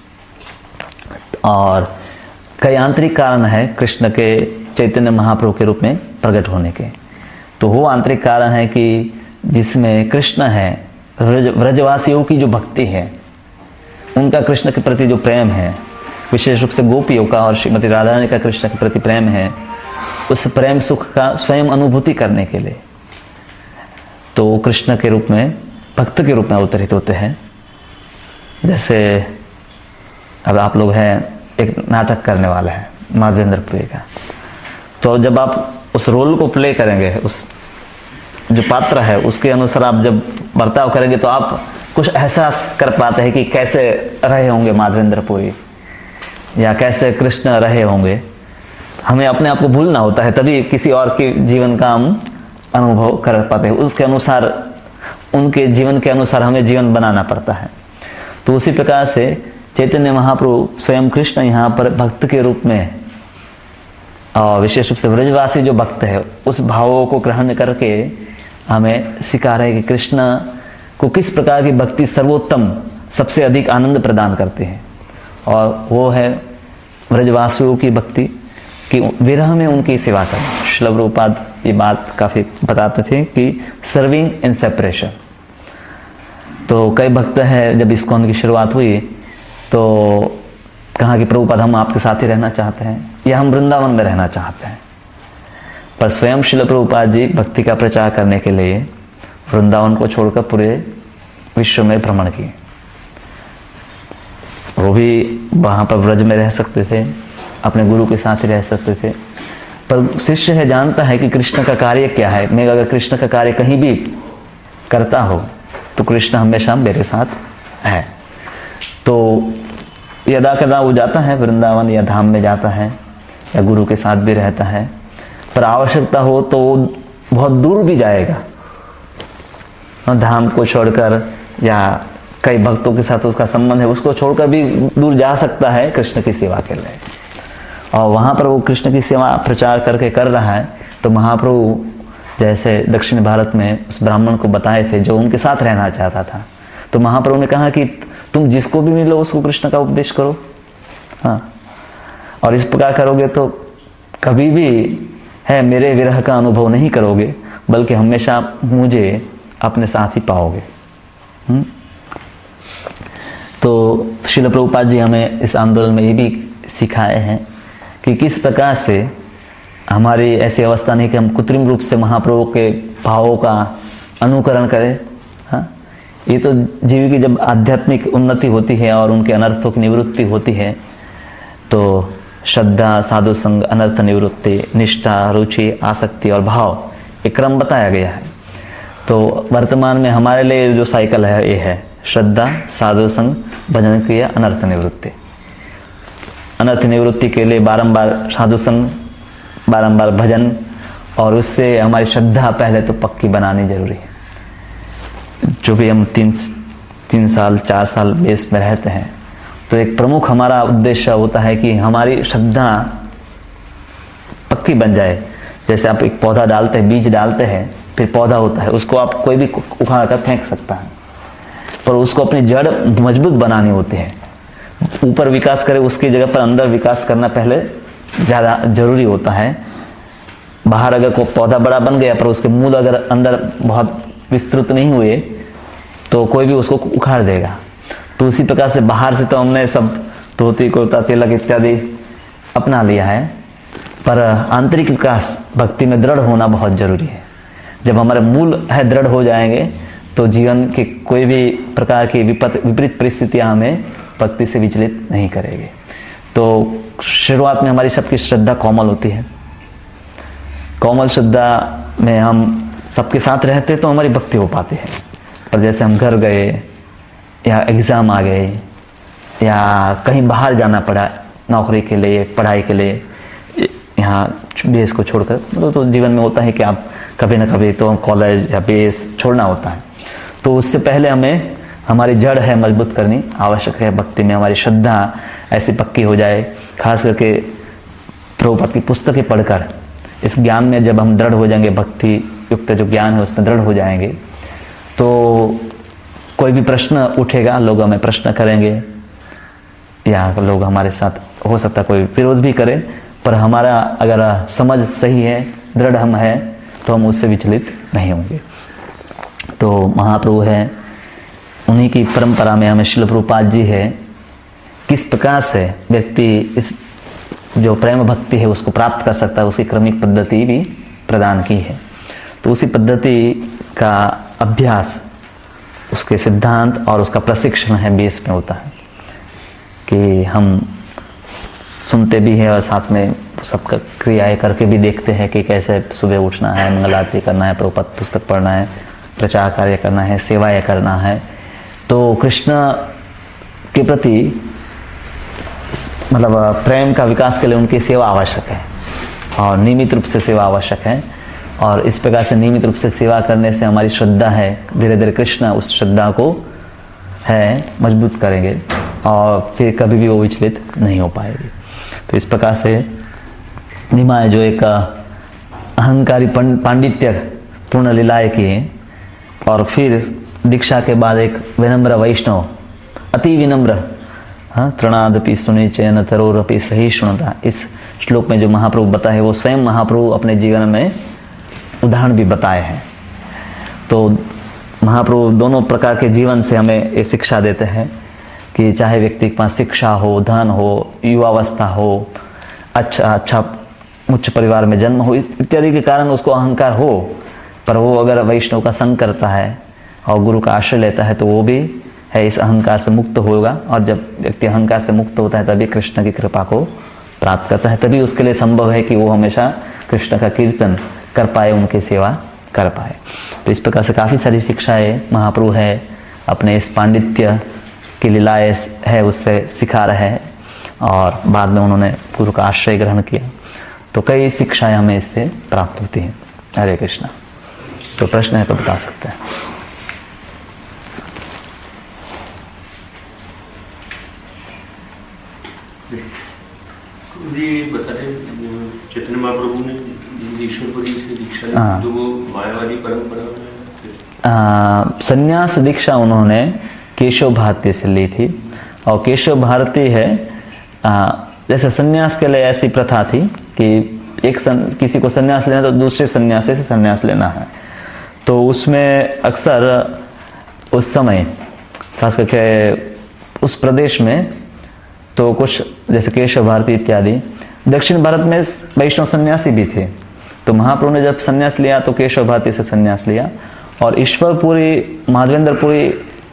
हो। और कई आंतरिक कारण है कृष्ण के चैतन्य महाप्रभु के रूप में प्रकट होने के। तो वो आंतरिक कारण है कि जिसमें कृष्ण है, व्रजवासियों की जो भक्ति है, उनका कृष्ण के प्रति जो प्रेम है, विशेष रूप से गोपियों का और श्रीमती राधा रानी का कृष्ण के प्रति प्रेम है, उस प्रेम सुख का स्वयं अनुभूति करने के लिए तो कृष्ण के रूप में, भक्त के रूप में अवतरित होते हैं। जैसे अब आप लोग हैं, एक नाटक करने वाला है माधवेंद्रपुरी का, तो जब आप उस रोल को प्ले करेंगे, उस जो पात्र है उसके अनुसार आप जब बर्ताव करेंगे, तो आपको कुछ एहसास कर पाते हैं कि कैसे रहे होंगे माधवेंद्रपुरी या कैसे कृष्ण रहे होंगे। हमें अपने आप को भूलना होता है, तभी किसी और के जीवन का हम अनुभव कर पाते हैं। उसके अनुसार, उनके जीवन के अनुसार हमें जीवन बनाना पड़ता है। तो उसी प्रकार से चैतन्य महाप्रभु स्वयं कृष्ण यहाँ पर भक्त के रूप में, और विशेष रूप से ब्रजवासी जो भक्त है, उस भावों को ग्रहण करके हमें सिखा रहे हैं कि कृष्ण को किस प्रकार की भक्ति सर्वोत्तम, सबसे अधिक आनंद प्रदान करते हैं। और वो है ब्रजवासियों की भक्ति कि विरह में उनकी सेवा करना। श्रील प्रभुपाद ये बात काफ़ी बताते थे कि सर्विंग इन सेपरेशन। तो कई भक्त हैं, जब इस्कॉन की शुरुआत हुई तो कहा कि प्रभुपाद हम आपके साथ ही रहना चाहते हैं या हम वृंदावन में रहना चाहते हैं। पर स्वयं श्रील प्रभुपाद जी भक्ति का प्रचार करने के लिए वृंदावन को छोड़कर पूरे विश्व में भ्रमण किए। वो भी वहाँ पर ब्रज में रह सकते थे, अपने गुरु के साथ ही रह सकते थे, पर शिष्य है जानता है कि कृष्ण का कार्य क्या है। मैं अगर कृष्ण का कार्य कहीं भी करता हो तो कृष्ण हमेशा मेरे साथ है। तो यदा कदा वो जाता है वृंदावन या धाम में जाता है या गुरु के साथ भी रहता है, पर आवश्यकता हो तो वो बहुत दूर भी जाएगा, धाम को छोड़कर, या कई भक्तों के साथ उसका संबंध है, उसको छोड़कर भी दूर जा सकता है कृष्ण की सेवा के लिए। और वहाँ पर वो कृष्ण की सेवा प्रचार करके कर रहा है। तो महाप्रभु जैसे दक्षिण भारत में उस ब्राह्मण को बताए थे जो उनके साथ रहना चाहता था, तो महाप्रभु ने कहा कि तुम जिसको भी मिलो उसको कृष्ण का उपदेश करो। हाँ, और इस प्रकार करोगे तो कभी भी है मेरे विरह का अनुभव नहीं करोगे, बल्कि हमेशा मुझे अपने साथ ही पाओगे। तो श्रील प्रभुपाद जी हमें इस आंदोलन में ये भी सिखाए हैं कि किस प्रकार से हमारी ऐसी अवस्था नहीं कि हम कृत्रिम रूप से महाप्रभु के भावों का अनुकरण करें। हाँ, ये तो जीव की जब आध्यात्मिक उन्नति होती है और उनके अनर्थों की निवृत्ति होती है, तो श्रद्धा, साधु संग, अनर्थ निवृत्ति, निष्ठा, रुचि, आसक्ति और भाव, एक क्रम बताया गया है। तो वर्तमान में हमारे लिए जो साइकिल है ये है श्रद्धा, साधु संग, भजन क्रिया, अनर्थ निवृत्ति। अनर्थ निवृत्ति के लिए बारंबार साधु संग, बारंबार भजन, और उससे हमारी श्रद्धा पहले तो पक्की बनानी जरूरी है। जो भी हम तीन साल 4 साल बेस में रहते हैं, तो एक प्रमुख हमारा उद्देश्य होता है कि हमारी श्रद्धा पक्की बन जाए। जैसे आप एक पौधा डालते हैं, बीज डालते हैं, फिर पौधा होता है, उसको आप कोई भी उखाड़ कर फेंक सकता है, पर उसको अपनी जड़ मजबूत बनानी होती है। ऊपर विकास करे उसकी जगह पर अंदर विकास करना पहले ज़्यादा जरूरी होता है। बाहर अगर कोई पौधा बड़ा बन गया पर उसके मूल अगर अंदर बहुत विस्तृत नहीं हुए तो कोई भी उसको उखाड़ देगा। तो उसी प्रकार से बाहर से तो हमने सब धोती, कुर्ता, तिलक इत्यादि अपना लिया है, पर आंतरिक विकास भक्ति में दृढ़ होना बहुत जरूरी है। जब हमारे मूल है दृढ़ हो जाएंगे तो जीवन की कोई भी प्रकार की विपरीत परिस्थितियां हमें भक्ति से विचलित नहीं करेगी। तो शुरुआत में हमारी सबकी श्रद्धा कोमल होती है। कोमल श्रद्धा में हम सबके साथ रहते तो हमारी भक्ति हो पाती है। और जैसे हम घर गए या एग्ज़ाम आ गए या कहीं बाहर जाना पड़ा नौकरी के लिए, पढ़ाई के लिए, यहाँ बेस को छोड़कर, तो जीवन में होता है कि आप कभी ना कभी तो कॉलेज या बेस छोड़ना होता है। तो उससे पहले हमें हमारी जड़ है मजबूत करनी आवश्यक है। भक्ति में हमारी श्रद्धा ऐसी पक्की हो जाए, खास करके प्रभुपाद की पुस्तकें पढ़कर इस ज्ञान में जब हम दृढ़ हो जाएंगे, भक्ति युक्त जो ज्ञान है उसमें दृढ़ हो जाएंगे, तो कोई भी प्रश्न उठेगा, लोग हमें प्रश्न करेंगे या लोग हमारे साथ हो सकता है कोई विरोध भी करे, पर हमारा अगर समझ सही है, दृढ़ हम है, तो हम उससे विचलित नहीं होंगे। तो महाप्रभु है, उन्हीं की परंपरा में हमें श्रील प्रभुपाद जी है किस प्रकार से व्यक्ति इस जो प्रेम भक्ति है उसको प्राप्त कर सकता है, उसकी क्रमिक पद्धति भी प्रदान की है। तो उसी पद्धति का अभ्यास, उसके सिद्धांत और उसका प्रशिक्षण है बेस में होता है कि हम सुनते भी हैं और साथ में सबका क्रियाएं करके भी देखते हैं कि कैसे सुबह उठना है, मंगल आरती करना है, प्रभुपाद पुस्तक पढ़ना है, प्रचार कार्य करना है, सेवाएं करना है, तो कृष्ण के प्रति मतलब प्रेम का विकास के लिए उनकी सेवा आवश्यक है और नियमित रूप से सेवा आवश्यक है। और इस प्रकार से नियमित रूप से सेवा करने से हमारी श्रद्धा है, धीरे धीरे कृष्ण उस श्रद्धा को है मजबूत करेंगे और फिर कभी भी वो विचलित नहीं हो पाएगी। तो इस प्रकार से निमाय जो एक अहंकारी पांडित्य पूर्ण लीलाएं किए और फिर दीक्षा के बाद एक विनम्र वैष्णव, अति विनम्र, हाँ, तृणादपि सुनिचयन तरोरपि सहिष्णुता, इस श्लोक में जो महाप्रभु बताए वो स्वयं महाप्रभु अपने जीवन में उदाहरण भी बताए हैं। तो महाप्रभु दोनों प्रकार के जीवन से हमें ये शिक्षा देते हैं कि चाहे व्यक्ति के पास शिक्षा हो, धन हो, युवावस्था हो, अच्छा उच्च परिवार में जन्म हो इत्यादि के कारण उसको अहंकार हो, पर वो अगर वैष्णव का संग करता है और गुरु का आश्रय लेता है तो वो भी है इस अहंकार से मुक्त होगा। और जब व्यक्ति अहंकार से मुक्त होता है तभी कृष्ण की कृपा को प्राप्त करता है, तभी उसके लिए संभव है कि वो हमेशा कृष्ण का कीर्तन कर पाए, उनकी सेवा कर पाए। तो इस प्रकार से काफ़ी सारी शिक्षाएं महाप्रभु है अपने इस पांडित्य की लीलाएं है उससे सिखा रहे हैं और बाद में उन्होंने गुरु का आश्रय ग्रहण किया। तो कई शिक्षाएं हमें इससे प्राप्त होती हैं। हरे कृष्णा। तो प्रश्न है तो बता सकते हैं। बता रहे चैतन्य महाप्रभु ने ईश्वरपुरी से दीक्षा ली, तो वो मायावादी परंपरा में संन्यास दीक्षा उन्होंने केशव भारती से ली थी। और केशव भारती है जैसे संन्यास के लिए ऐसी प्रथा थी कि किसी को संन्यास लेना तो दूसरे सन्यासी से संन्यास लेना है। तो उसमें अक्सर उस समय खास करके उस प्रदेश में तो कुछ जैसे केशव भारती इत्यादि, दक्षिण भारत में वैष्णव सन्यासी भी थे। तो महाप्रभु ने जब सन्यास लिया तो केशव भारती से सन्यास लिया और ईश्वरपुरी माधवेंद्रपुरी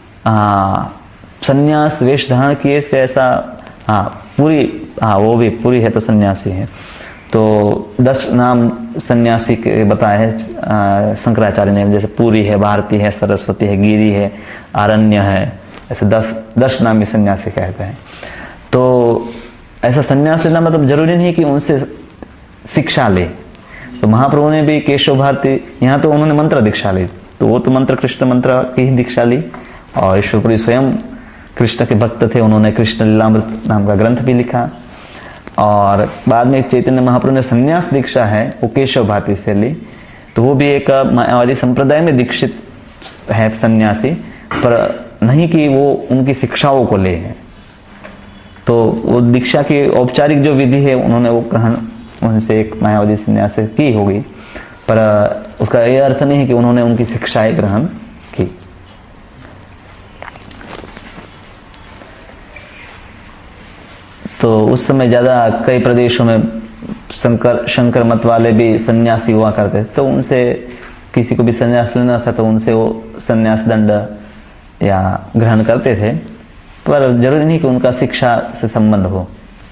सन्यास वेश धारण किए थे ऐसा पूरी वो भी पूरी है तो सन्यासी है। तो 10 नाम सन्यासी के बताए हैं शंकराचार्य ने, जैसे पूरी है, भारती है, सरस्वती है, गिरी है, आरण्य है, ऐसे 10 नामी सन्यासी कहते हैं। तो ऐसा सन्यास लेना मतलब जरूरी नहीं कि उनसे शिक्षा ले। तो महाप्रभु ने भी केशव भारती, यहाँ तो उन्होंने मंत्र दीक्षा ली, तो वो तो मंत्र कृष्ण मंत्र की ही दीक्षा ली। और ईश्वरपुरी स्वयं कृष्ण के भक्त थे, उन्होंने कृष्ण लीलामृत नाम का ग्रंथ भी लिखा। और बाद में चैतन्य महाप्रभु ने संन्यास दीक्षा है वो केशव भारती से ली। तो वो भी एक मायावादी संप्रदाय में दीक्षित है सन्यासी, पर नहीं कि वो उनकी शिक्षाओं को ले है। तो वो दीक्षा की औपचारिक जो विधि है उन्होंने वो ग्रहण उनसे एक मायावादी संन्यास से की होगी, पर उसका यह अर्थ नहीं है कि उन्होंने उनकी शिक्षाएं ग्रहण की। तो उस समय ज़्यादा कई प्रदेशों में शंकर मत वाले भी सन्यासी हुआ करते थे, तो उनसे किसी को भी सन्यास लेना था तो उनसे वो सन्यास दंड या ग्रहण करते थे, पर जरूरी नहीं कि उनका शिक्षा से संबंध हो।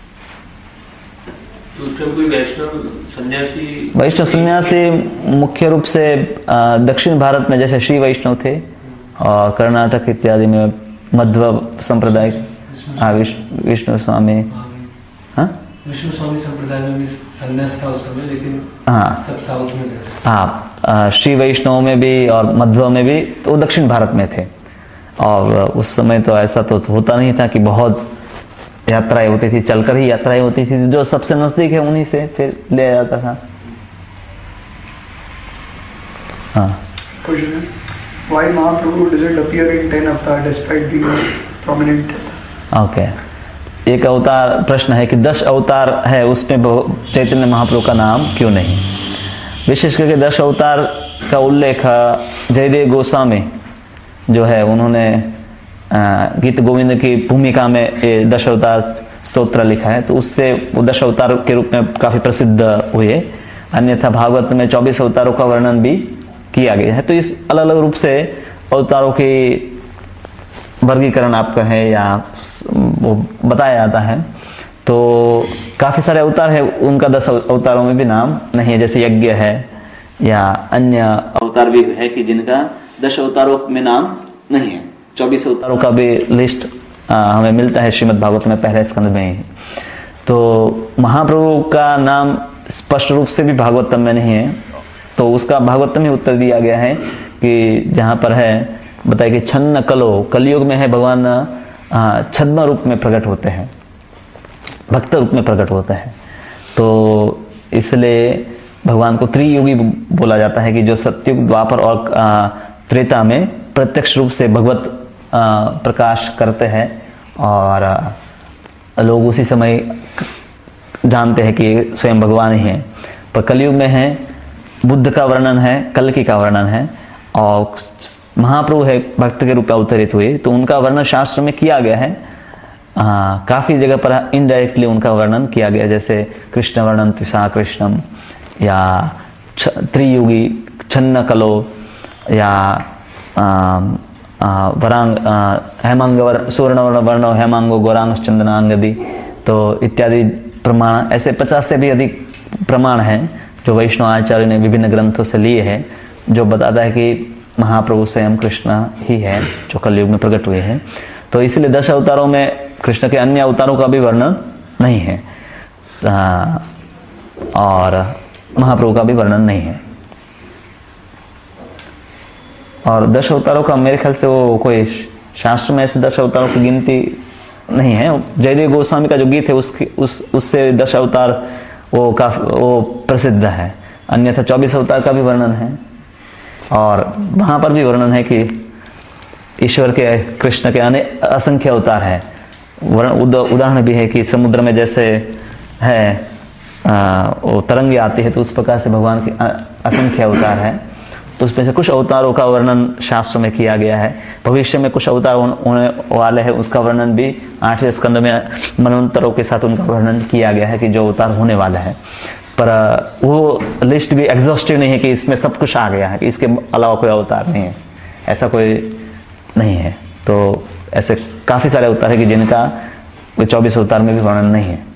तो कोई वैष्णव सन्यासी मुख्य रूप से दक्षिण भारत में जैसे श्री वैष्णव थे और कर्नाटक इत्यादि में मध्व संप्रदाय, विष्णु स्वामी, विष्णु स्वामी संप्रदाय में भी सन्यास था उस समय, लेकिन सब साउथ में थे। श्री वैष्णव में भी और मध्व में भी तो दक्षिण भारत में थे। और उस समय तो ऐसा तो होता नहीं था कि बहुत यात्राएं होती थी, चलकर ही यात्राएं होती थी, जो सबसे नजदीक है उन्हीं से फिर ले जाता था। Why Mahaprabhu doesn't appear in 10 अवतार despite being prominent? ओके, एक अवतार प्रश्न है कि 10 अवतार है उसमें चैतन्य महाप्रभु का नाम क्यों नहीं। विशेष करके 10 अवतार का उल्लेख जयदेव गोस्वामी जो है उन्होंने गीत गोविंद की भूमिका में ये 10 अवतार स्तोत्र लिखा है, तो उससे वो 10 अवतार के रूप में काफी प्रसिद्ध हुए। अन्यथा भागवत में 24 अवतारों का वर्णन भी किया गया है। तो इस अलग अलग रूप से अवतारों की वर्गीकरण आप कहें या वो बताया जाता है। तो काफी सारे अवतार है, उनका 10 अवतारों में भी नाम नहीं है, जैसे यज्ञ है या अन्य अवतार भी है कि जिनका 10 अवतारों में नाम नहीं है। 24 अवतारों का भी लिस्ट हमें मिलता है श्रीमद् भागवत में पहले स्कंद में ही। तो महाप्रभु का नाम स्पष्ट रूप से भी भागवतम में नहीं है, तो उसका भागवतम ही उत्तर दिया गया है कि जहाँ पर है बताया कि छन्न कलो, कलयुग में है भगवान छद्म रूप में प्रकट होते हैं, भक्त रूप में प्रकट होते हैं। तो इसलिए भगवान को त्रियुगी बोला जाता है कि जो सतयुग, द्वापर और त्रेता में प्रत्यक्ष रूप से भगवत प्रकाश करते हैं और लोग उसी समय जानते हैं कि स्वयं भगवान ही है। पर कलयुग में है बुद्ध का वर्णन है, कल्कि का वर्णन है, और महाप्रभु है भक्त के रूप में अवतरित हुए, तो उनका वर्णन शास्त्र में किया गया है। काफी जगह पर इनडायरेक्टली उनका वर्णन किया गया, जैसे कृष्ण वर्णन त्रिशा कृष्णम, या त्रियुगी छन्न कलो, या वरांग हेमांग सुवर्ण वर्ण हेमांगो गौरांग चंदनांगदी, तो इत्यादि प्रमाण, ऐसे 50 से भी अधिक प्रमाण हैं जो वैष्णव आचार्य ने विभिन्न ग्रंथों से लिए हैं, जो बताता है कि महाप्रभु स्वयं कृष्ण ही है जो कलयुग में प्रकट हुए हैं। तो इसलिए 10 अवतारों में कृष्ण के अन्य अवतारों का भी वर्णन नहीं है और महाप्रभु का भी वर्णन नहीं है। और 10 अवतारों का मेरे ख्याल से वो कोई शास्त्र में ऐसे 10 अवतारों की गिनती नहीं है। जयदेव गोस्वामी का जो गीत है उससे 10 अवतार वो प्रसिद्ध है, अन्यथा 24 अवतार का भी वर्णन है। और वहां पर भी वर्णन है कि ईश्वर के, कृष्ण के असंख्य अवतार है। उदाहरण भी है कि समुद्र में जैसे है वो तरंगे आती है, तो उस प्रकार से भगवान के असंख्य अवतार है। तो उसमें से कुछ अवतारों का वर्णन शास्त्र में किया गया है। भविष्य में कुछ अवतार होने वाले हैं, उसका वर्णन भी 8वें स्कंद में मनवंतरों के साथ उनका वर्णन किया गया है कि जो अवतार होने वाला है। पर वो लिस्ट भी एग्जॉस्टिव नहीं है कि इसमें सब कुछ आ गया है, कि इसके अलावा कोई अवतार नहीं है, ऐसा कोई नहीं है। तो ऐसे काफी सारे अवतार है कि जिनका 24 अवतार में भी वर्णन नहीं है।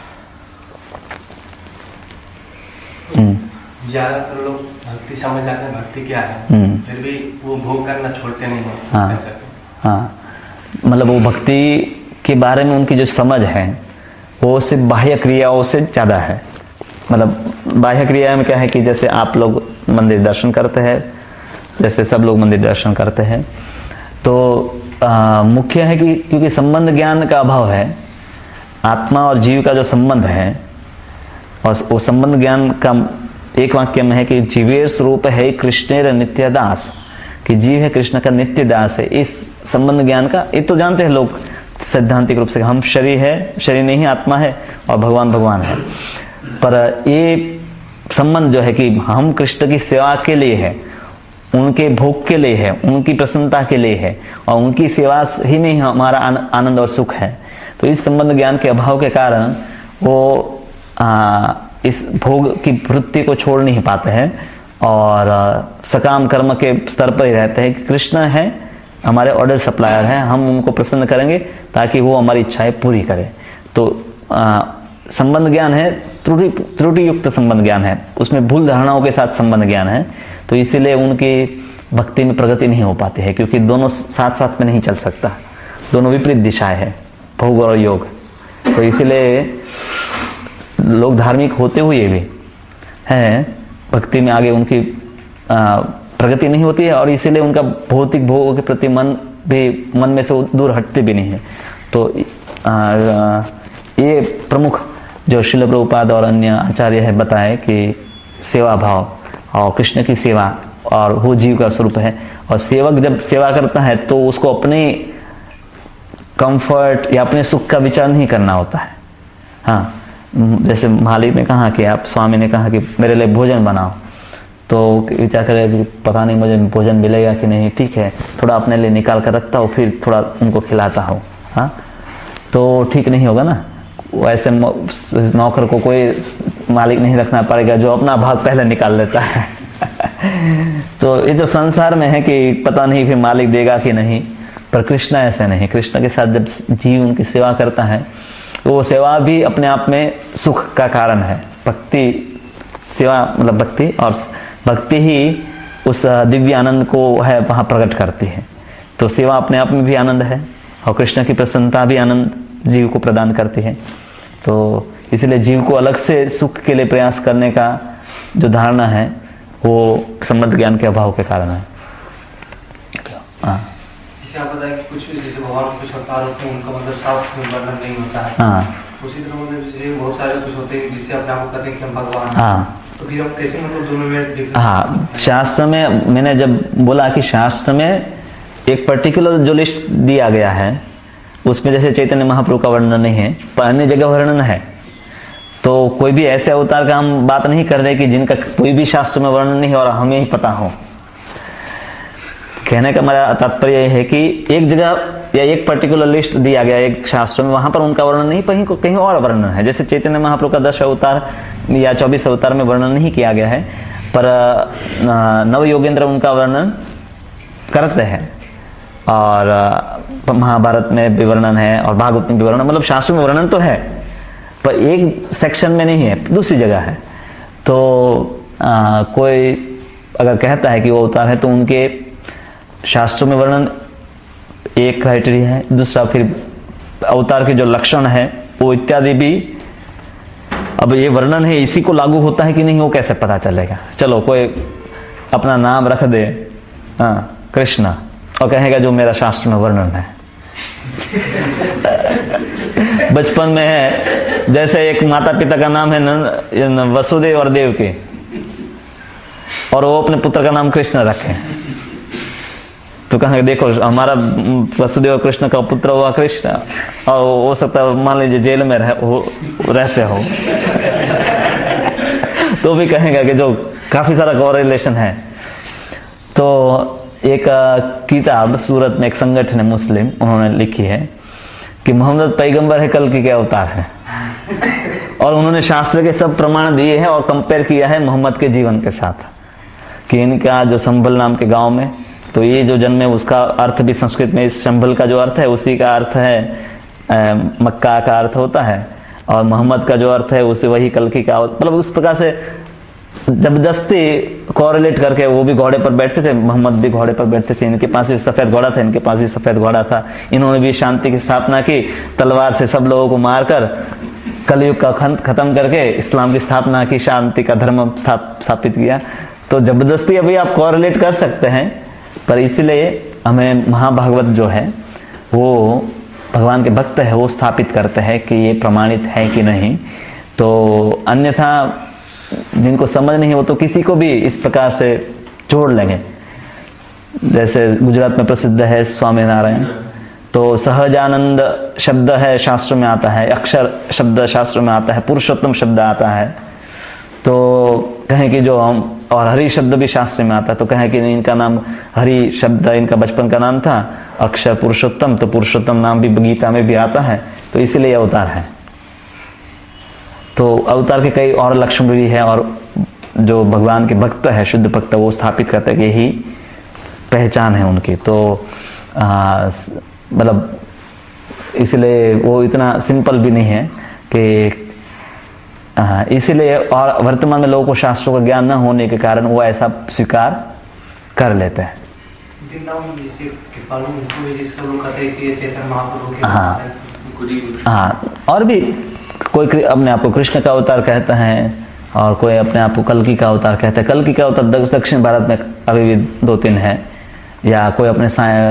ज्यादातर लोग भक्ति समझ जाते हैं, भक्ति क्या है, फिर भी वो भोग करना छोड़ते नहीं हैं। हाँ, मतलब वो भक्ति के बारे में उनकी जो समझ है वो सिर्फ बाह्य क्रियाओं से ज्यादा है। मतलब बाह्य क्रिया में क्या है कि जैसे आप लोग मंदिर दर्शन करते हैं, जैसे सब लोग मंदिर दर्शन करते हैं, तो मुख्य है कि क्योंकि संबंध ज्ञान का अभाव है, आत्मा और जीव का जो संबंध है, और वो संबंध ज्ञान का एक वाक्य में है कि जीवे स्वरूप है कृष्णेर नित्य दास, कि जीव है कृष्ण का नित्य दास है। इस संबंध ज्ञान का ये तो जानते हैं लोग सैद्धांतिक रूप से, हम शरीर है, शरीर नहीं आत्मा है, और भगवान भगवान है। पर ये संबंध जो है कि हम कृष्ण की सेवा के लिए है, उनके भोग के लिए है, उनकी प्रसन्नता के लिए है, और उनकी सेवा ही में हमारा आनंद और सुख है। तो इस संबंध ज्ञान के अभाव के कारण वो इस भोग की वृत्ति को छोड़ नहीं पाते हैं और सकाम कर्म के स्तर पर ही रहते हैं कि कृष्ण है हमारे ऑर्डर सप्लायर है, हम उनको प्रसन्न करेंगे ताकि वो हमारी इच्छाएं पूरी करे। तो संबंध ज्ञान है, त्रुटि युक्त संबंध ज्ञान है, उसमें भूल धारणाओं के साथ संबंध ज्ञान है। तो इसीलिए उनकी भक्ति में प्रगति नहीं हो पाती है, क्योंकि दोनों साथ साथ में नहीं चल सकता, दोनों विपरीत दिशाएं हैं, भोग और योग। तो इसीलिए लोग धार्मिक होते हुए भी हैं, भक्ति में आगे उनकी प्रगति नहीं होती है, और इसीलिए उनका भौतिक भोग के प्रति मन में से दूर हटते भी नहीं है। तो ये प्रमुख जो श्रील प्रभुपाद और अन्य आचार्य है बताए कि सेवा भाव और कृष्ण की सेवा, और वो जीव का स्वरूप है। और सेवक जब सेवा करता है तो उसको अपने कंफर्ट या अपने सुख का विचार नहीं करना होता है। हाँ, जैसे मालिक ने कहा कि आप, स्वामी ने कहा कि मेरे लिए भोजन बनाओ, तो विचार करे कि पता नहीं मुझे भोजन मिलेगा कि नहीं, ठीक है थोड़ा अपने लिए निकाल कर रखता हूँ, फिर थोड़ा उनको खिलाता हूँ। हाँ, तो ठीक नहीं होगा ना। वैसे नौकर को कोई मालिक नहीं रखना पड़ेगा जो अपना भाग पहले निकाल लेता है। तो ये जो संसार में है कि पता नहीं फिर मालिक देगा कि नहीं, पर कृष्ण ऐसे नहीं। कृष्ण के साथ जब जीव उनकी सेवा करता है तो वो सेवा भी अपने आप में सुख का कारण है। भक्ति सेवा मतलब भक्ति, और भक्ति ही उस दिव्य आनंद को है वहाँ प्रकट करती है। तो सेवा अपने आप में भी आनंद है और कृष्ण की प्रसन्नता भी आनंद जीव को प्रदान करती है। तो इसलिए जीव को अलग से सुख के लिए प्रयास करने का जो धारणा है वो संबंध ज्ञान के अभाव के कारण है। हाँ, जैसे आप बताया कि कुछ जैसे भगवान के कुछ अवतार होते हैं उनका मतलब शास्त्र में वर्णन नहीं होता है। हाँ, उसी तरह मतलब जैसे बहुत सारे कुछ होते हैं जिससे अपने आप कहते हैं कि हम भगवान हैं। हाँ, तो फिर हम कैसे मतलब दोनों में हाँ, शास्त्र में मैंने जब बोला कि शास्त्र में एक पर्टिकुलर जो लिस्ट दिया गया है उसमें जैसे चैतन्य महाप्रभु का वर्णन नहीं है पर अन्य जगह वर्णन है। तो कोई भी ऐसे अवतार का हम बात नहीं कर रहे कि जिनका कोई भी शास्त्र में वर्णन नहीं है और हमें ही पता हो। कहने का मेरा तात्पर्य यह है कि एक जगह या एक पर्टिकुलर लिस्ट दिया गया एक शास्त्र में, वहां पर उनका वर्णन नहीं, कहीं और वर्णन है। जैसे चैतन्य महाप्रभु का 10 अवतार या 24 अवतार में वर्णन नहीं किया गया है, पर नव योगेंद्र उनका वर्णन करते हैं और महाभारत में भी वर्णन है और भागवत में भी वर्णन, मतलब शास्त्र में वर्णन तो है पर एक सेक्शन में नहीं है, दूसरी जगह है। तो कोई अगर कहता है कि वो अवतार है तो उनके शास्त्रों में वर्णन एक क्राइटेरिया है, दूसरा फिर अवतार के जो लक्षण है वो इत्यादि भी। अब ये वर्णन है, इसी को लागू होता है कि नहीं वो कैसे पता चलेगा। चलो कोई अपना नाम रख दे कृष्ण और कहेगा जो मेरा शास्त्र में वर्णन है। बचपन में है जैसे एक माता पिता का नाम है वसुदेव और देवकी और वो अपने पुत्र का नाम कृष्ण रखे तो कहेंगे देखो हमारा वसुदेव और कृष्ण का पुत्र हुआ कृष्ण, और हो सकता है मान लीजिए जेल में रहते हो तो भी कहेगा कि जो काफी सारा कोरिलेशन है। तो एक किताब सूरत में एक संगठन है मुस्लिम, उन्होंने लिखी है कि मोहम्मद पैगंबर है, कल्कि के अवतार है, और उन्होंने शास्त्र के सब प्रमाण दिए हैं और कंपेयर किया है मोहम्मद के जीवन के साथ कि इनका जो संभल नाम के गांव में तो ये जो जन्म है उसका अर्थ भी संस्कृत में इस संभल का जो अर्थ है उसी का अर्थ है मक्का का अर्थ होता है, और मोहम्मद का जो अर्थ है उसे वही कल्कि का, मतलब उस प्रकार से जबरदस्ती कोरिलेट करके वो भी घोड़े पर बैठते थे, मोहम्मद भी घोड़े पर बैठते थे, इनके पास भी सफेद घोड़ा था, इनके पास भी सफेद घोड़ा था, इन्होंने भी शांति की स्थापना की, तलवार से सब लोगों को मारकर कलयुग का खत्म करके इस्लाम की स्थापना की, शांति का धर्म स्थापित किया। तो जबरदस्ती अभी आप कोरिलेट कर सकते हैं, पर इसीलिए हमें महाभागवत जो है वो भगवान के भक्त है वो स्थापित करते हैं कि ये प्रमाणित है कि नहीं। तो अन्यथा जिनको समझ नहीं वो तो किसी को भी इस प्रकार से जोड़ लेंगे। जैसे गुजरात में प्रसिद्ध है स्वामी नारायण, तो सहजानंद शब्द है शास्त्र में आता है, अक्षर शब्द शास्त्र में आता है, पुरुषोत्तम शब्द आता है, तो कहें कि जो हम, और हरि शब्द भी शास्त्र में आता है, तो कहें कि इनका नाम हरि शब्द इनका बचपन का नाम था, अक्षर पुरुषोत्तम, तो पुरुषोत्तम नाम भी गीता में भी आता है, तो इसीलिए अवतार है। तो अवतार के कई और लक्षण भी है, और जो भगवान के भक्त है शुद्ध भक्त वो स्थापित करते हैं कि यही पहचान है उनकी। तो मतलब इसलिए वो इतना सिंपल भी नहीं है कि इसीलिए, और वर्तमान में लोगों को शास्त्रों का ज्ञान न होने के कारण वो ऐसा स्वीकार कर लेते हैं। हाँ, और भी कोई अपने आप को कृष्ण का अवतार कहता है और कोई अपने आप को कल्कि का अवतार कहता है। कल्कि का अवतार दक्षिण भारत में अभी भी 2-3 है, या कोई अपने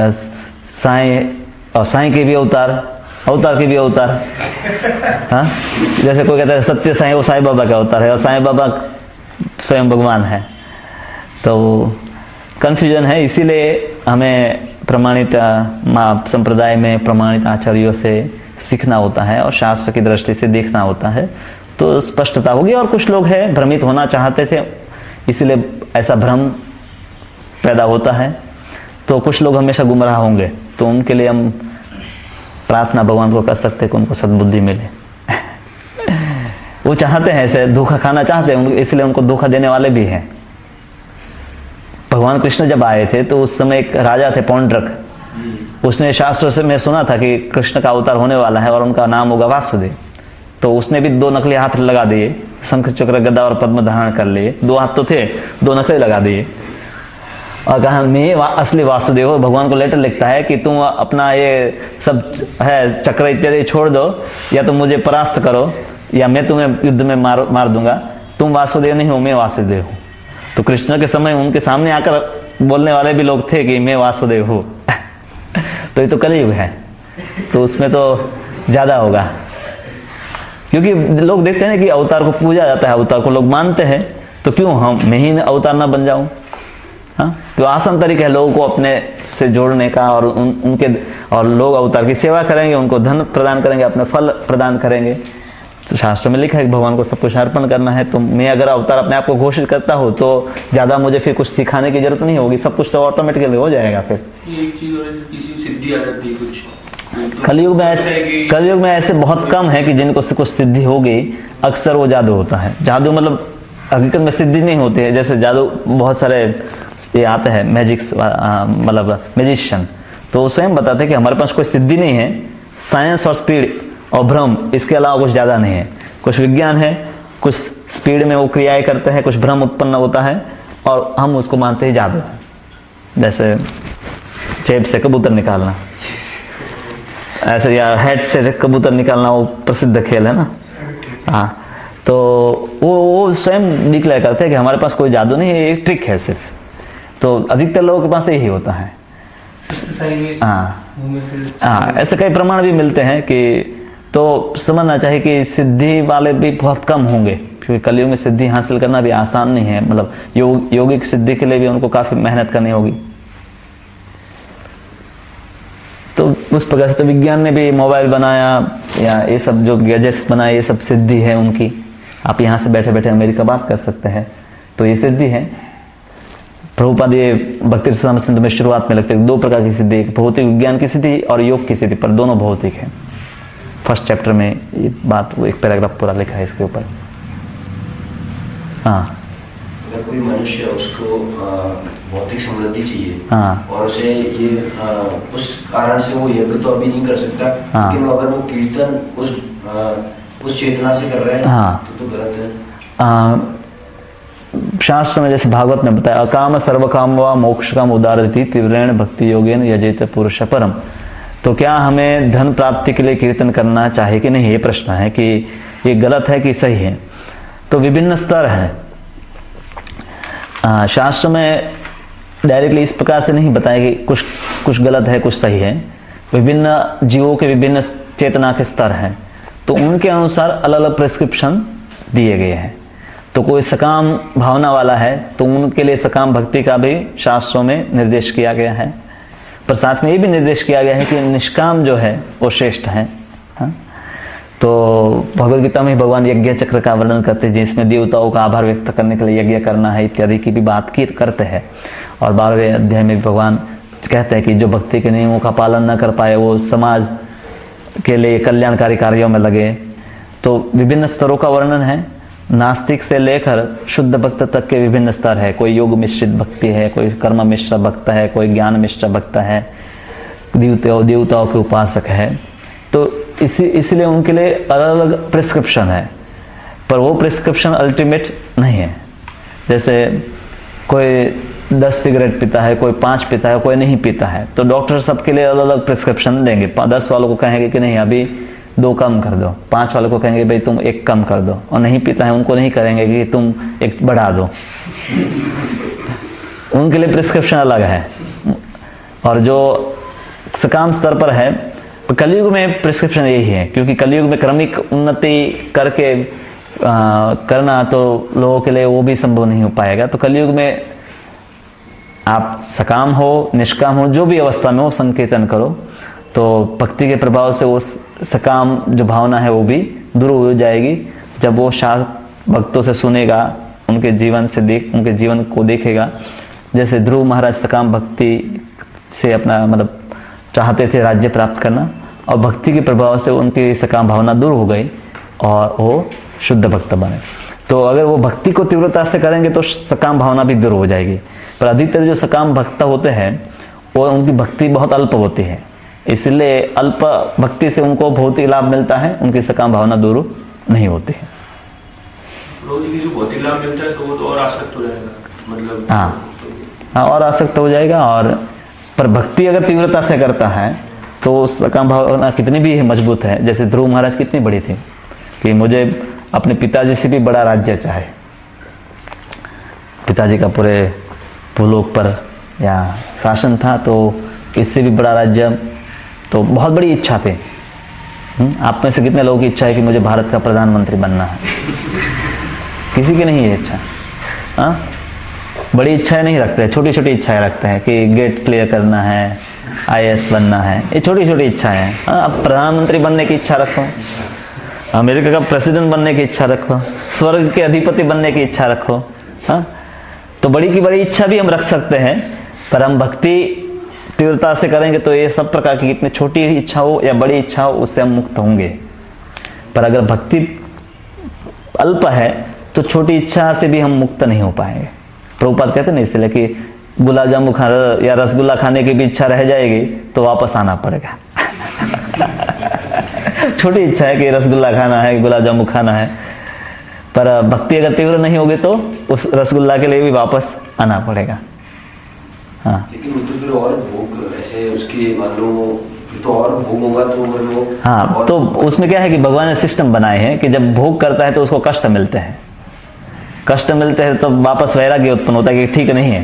साईं के भी अवतार के भी अवतार। हाँ, जैसे कोई कहता है सत्य साईं, वो साईं बाबा का अवतार है, और साईं बाबा स्वयं भगवान है। तो कंफ्यूजन है, इसीलिए हमें प्रमाणित संप्रदाय में प्रमाणित आचार्यों से सीखना होता है और शास्त्र की दृष्टि से देखना होता है, तो स्पष्टता होगी। और कुछ लोग हैं भ्रमित होना चाहते थे, इसीलिए ऐसा भ्रम पैदा होता है, तो कुछ लोग हमेशा गुमराह होंगे, तो उनके लिए हम प्रार्थना भगवान को कर सकते हैं कि उनको सद्बुद्धि मिले। वो चाहते हैं ऐसे धोखा खाना चाहते हैं, इसलिए उनको धोखा देने वाले भी हैं। भगवान कृष्ण जब आए थे तो उस समय एक राजा थे पौंड्रक, उसने शास्त्रों से मैं सुना था कि कृष्ण का अवतार होने वाला है और उनका नाम होगा वासुदेव। तो उसने भी 2 नकली हाथ लगा दिए, शंख चक्र गदा और पद्म धारण कर लिए। 2 हाथ तो थे, 2 नकली लगा दिए। और कहा मैं असली वासुदेव हो। भगवान को लेटर लिखता है कि तुम अपना ये सब है चक्र इत्यादि छोड़ दो, या तो मुझे परास्त करो या मैं तुम्हें युद्ध में मार दूंगा। तुम वासुदेव नहीं हो, मैं वासुदेव हूँ। तो कृष्ण के समय उनके सामने आकर बोलने वाले भी लोग थे कि मैं वासुदेव हूँ। तो ये तो कलयुग है, तो उसमें तो ज्यादा होगा, क्योंकि लोग देखते हैं कि अवतार को पूजा जाता है, अवतार को लोग मानते हैं, तो क्यों मैं ही अवतार ना बन जाऊं। हाँ, तो आसान तरीका है लोगों को अपने से जोड़ने का, और और लोग अवतार की सेवा करेंगे, उनको धन प्रदान करेंगे, अपने फल प्रदान करेंगे। तो शास्त्र में लिखा है कि भगवान को सब कुछ अर्पण करना है। तो मैं अगर अवतार अपने आप को घोषित करता हूँ तो ज्यादा मुझे फिर कुछ सिखाने की जरूरत नहीं होगी, सब कुछ तो ऑटोमेटिकली हो जाएगा। फिर एक चीज और किसी सिद्धि आ जाती है कुछ, कलयुग में ऐसे बहुत कम है कि जिनको से कुछ सिद्धि होगी। अक्सर वो जादू होता है। जादू मतलब हकीकत में सिद्धि नहीं होती है। जैसे जादू बहुत सारे ये आते हैं मैजिक्स, मतलब मैजिशियन, तो वो स्वयं बताते हैं कि हमारे पास कोई सिद्धि नहीं है, साइंस और स्पीड और भ्रम, इसके अलावा कुछ ज्यादा नहीं है। कुछ विज्ञान है, कुछ स्पीड में वो क्रियाएं करते हैं, कुछ भ्रम उत्पन्न होता है और हम उसको मानते हैं जादू। जैसे जेब से कबूतर निकालना, ऐसे, या हेड से कबूतर निकालना, वो प्रसिद्ध खेल है ना। हाँ, तो वो स्वयं डिक्लेयर करते हैं कि हमारे पास कोई जादू नहीं है, एक ट्रिक है सिर्फ। तो अधिकतर लोगों के पास यही होता है। हाँ, ऐसे कई प्रमाण भी मिलते हैं कि, तो समझना चाहिए कि सिद्धि वाले भी बहुत कम होंगे, क्योंकि कलयुग में सिद्धि हासिल करना भी आसान नहीं है। मतलब योगिक सिद्धि के लिए भी उनको काफी मेहनत करनी होगी। तो उस प्रकार से तो विज्ञान ने भी मोबाइल बनाया, या ये सब जो गैजेट्स बनाए, ये सब सिद्धि है उनकी। आप यहाँ से बैठे बैठे अमेरिका बात कर सकते हैं, तो ये सिद्धि है। प्रभुपाद ये भक्ति रसामृत में शुरुआत में लगते हैं 2 प्रकार की सिद्धि, एक भौतिक विज्ञान की सिद्धि और योग की सिद्धि, पर दोनों भौतिक है। फर्स्ट चैप्टर में ये बात, वो एक पैराग्राफ पूरा लिखा है इसके ऊपर। हाँ, अगर कोई मनुष्य उसको भौतिक समृद्धि चाहिए, हाँ, और उसे ये उस कारण से वो यज्ञ तो अभी नहीं कर सकता, हाँ, लेकिन अगर वो कीर्तन उस चेतना से कर रहे हैं, हाँ, तो गलत है। शास्त्र में जैसे भागवत में बताया, अकाम सर्वकाम व मोक्ष काम उदारति तीव्रेण भक्ति योगेन यजेत पुरुष परम। तो क्या हमें धन प्राप्ति के लिए कीर्तन करना चाहिए कि नहीं, ये प्रश्न है कि ये गलत है कि सही है। तो विभिन्न स्तर है। शास्त्र में डायरेक्टली इस प्रकार से नहीं बताया कि कुछ गलत है, कुछ सही है। विभिन्न जीवों के विभिन्न चेतना के स्तर हैं, तो उनके अनुसार अलग अलग प्रिस्क्रिप्शन दिए गए हैं। तो कोई सकाम भावना वाला है तो उनके लिए सकाम भक्ति का भी शास्त्रों में निर्देश किया गया है, पर साथ में ये भी निर्देश किया गया है कि निष्काम जो है वो श्रेष्ठ है। हाँ? तो भगवद गीता में भगवान यज्ञ चक्र का वर्णन करते हैं, जिसमें देवताओं का आभार व्यक्त करने के लिए यज्ञ करना है इत्यादि की भी बात करते हैं। और 12वें अध्याय में भगवान कहते हैं कि जो भक्ति के नियमों का पालन न कर पाए वो समाज के लिए कल्याणकारी कार्यों में लगे। तो विभिन्न स्तरों का वर्णन है, नास्तिक से लेकर शुद्ध भक्त तक के विभिन्न स्तर है। कोई योग मिश्रित भक्ति है, कोई कर्म मिश्र भक्त है, कोई ज्ञान मिश्र भक्त है, देवताओं के उपासक है। तो इसलिए उनके लिए अलग अलग प्रिस्क्रिप्शन है, पर वो प्रिस्क्रिप्शन अल्टीमेट नहीं है। जैसे कोई 10 सिगरेट पीता है, कोई 5 पीता है, कोई नहीं पीता है, तो डॉक्टर सबके लिए अलग अलग प्रिस्क्रिप्शन देंगे। 10 वालों को कहेंगे कि नहीं अभी 2 कम कर दो, 5 वालों को कहेंगे भाई तुम 1 कम कर दो, और नहीं पीता है उनको नहीं करेंगे कि तुम 1 बढ़ा दो। उनके लिए प्रिस्क्रिप्शन अलग है। और जो सकाम स्तर पर है, कलयुग में प्रिस्क्रिप्शन यही है, क्योंकि कलयुग में क्रमिक उन्नति करके करना तो लोगों के लिए वो भी संभव नहीं हो पाएगा। तो कलयुग में आप सकाम हो, निष्काम हो, जो भी अवस्था में हो संकीर्तन करो, तो भक्ति के प्रभाव से वो सकाम जो भावना है वो भी दूर हो जाएगी। जब वो शास्त्र भक्तों से सुनेगा, उनके जीवन से उनके जीवन को देखेगा। जैसे ध्रुव महाराज सकाम भक्ति से अपना मतलब चाहते थे राज्य प्राप्त करना, और भक्ति के प्रभाव से उनकी सकाम भावना दूर हो गई और वो शुद्ध भक्त बने। तो अगर वो भक्ति को तीव्रता से करेंगे तो सकाम भावना भी दूर हो जाएगी। पर अधिकतर जो सकाम भक्त होते हैं वो उनकी भक्ति बहुत अल्प होती है, इसलिए अल्प भक्ति से उनको भौतिक लाभ मिलता है, उनकी सकाम भावना दूर नहीं होती है। जो भौतिक लाभ मिलता है तो वो तो और आसक्त हो जाएगा, मतलब हाँ हाँ, और आसक्त हो जाएगा। और पर भक्ति अगर तीव्रता से करता है तो उसका भावना कितनी भी मजबूत है। जैसे ध्रुव महाराज कितनी बड़ी थी कि मुझे अपने पिताजी से भी बड़ा राज्य चाहे, पिताजी का पूरे भूलोक पर या शासन था, तो इससे भी बड़ा राज्य, तो बहुत बड़ी इच्छा थी। आप में से कितने लोगों की इच्छा है कि मुझे भारत का प्रधानमंत्री बनना है? किसी की नहीं है इच्छा। हाँ, बड़ी इच्छाएं नहीं रखते, छोटी छोटी इच्छाएं रखते हैं कि गेट क्लियर करना है, IAS बनना है, ये छोटी छोटी इच्छाएं हैं। हाँ, अब प्रधानमंत्री बनने की इच्छा रखो, अमेरिका का प्रेसिडेंट बनने की इच्छा रखो, स्वर्ग के अधिपति बनने की इच्छा रखो। हाँ, तो बड़ी की बड़ी इच्छा भी हम रख सकते हैं, पर हम भक्ति तीव्रता से करेंगे तो ये सब प्रकार की कितनी छोटी इच्छा हो या बड़ी इच्छा हो उससे हम मुक्त होंगे। पर अगर भक्ति अल्प है तो छोटी इच्छा से भी हम मुक्त नहीं हो पाएंगे। प्रभुपाद कहते नहीं इसलिए कि गुलाब जामुन खा या रसगुल्ला खाने की भी इच्छा रह जाएगी तो वापस आना पड़ेगा। छोटी इच्छा है कि रसगुल्ला खाना है, गुलाब जामुन खाना है, पर भक्ति अगर तीव्र नहीं होगी तो उस रसगुल्ला के लिए भी वापस आना पड़ेगा। हाँ, लेकिन वो तो फिर और भोग ऐसे उसकी मान लो तो और भोग होगा तो फिर वो। हाँ, तो उसमें क्या है कि भगवान ने सिस्टम बनाए हैं कि जब भोग करता है तो उसको कष्ट मिलते हैं, कष्ट मिलते हैं तो वापस वैराग्य उत्पन्न होता है कि ठीक नहीं है।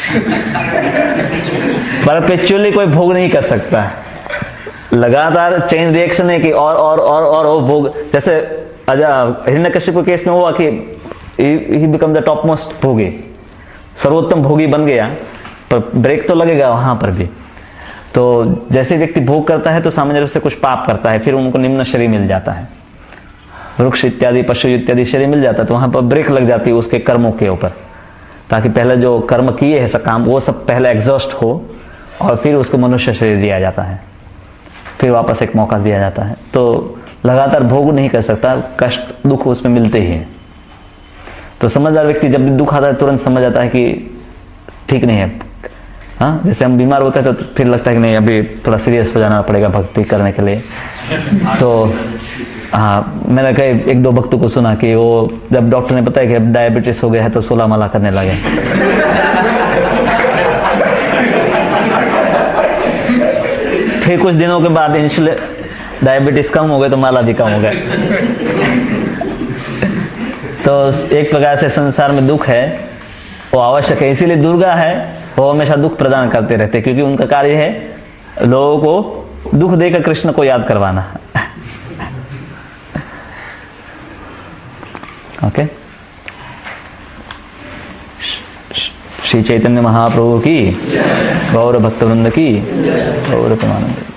परपेचुअली कोई भोग नहीं कर सकता, लगातार चेन रिएक्शन है कि और भोग। जैसे हिरण्यकश्यप के केस में हुआ कि he become the topmost भोगी, सर्वोत्तम भोगी बन गया, पर ब्रेक तो लगेगा वहां पर भी। तो जैसे व्यक्ति भोग करता है तो सामान्य रूप से कुछ पाप करता है, फिर उनको निम्न शरीर मिल जाता है, वृक्ष इत्यादि पशु इत्यादि शरीर मिल जाता है, तो वहां पर ब्रेक लग जाती है उसके कर्मों के ऊपर, ताकि पहले जो कर्म किए हैं सब काम वो सब पहले एग्जॉस्ट हो और फिर उसको मनुष्य शरीर दिया जाता है, फिर वापस एक मौका दिया जाता है। तो लगातार भोग नहीं कर सकता, कष्ट दुख उसमें मिलते ही है। तो समझदार व्यक्ति जब भी दुख आता है तुरंत समझ जाता है कि ठीक नहीं है। हाँ, जैसे हम बीमार होते हैं तो फिर लगता है कि नहीं अभी थोड़ा सीरियस हो जाना पड़ेगा भक्ति करने के लिए। तो हाँ, मैंने कई एक दो भक्तों को सुना कि वो जब डॉक्टर ने बताया कि अब डायबिटीज हो गया है तो 16 माला करने लगे। फिर कुछ दिनों के बाद इंसुलिन डायबिटीज कम हो गए तो माला भी कम हो गए। तो एक प्रकार से संसार में दुख है वो आवश्यक है, इसीलिए दुर्गा है वो हमेशा दुख प्रदान करते रहते, क्योंकि उनका कार्य है लोगों को दुख देकर कृष्ण को याद करवाना। ओके, श्री चैतन्य महाप्रभु की, गौर भक्तवृंद की, गौर प्रेमानंद।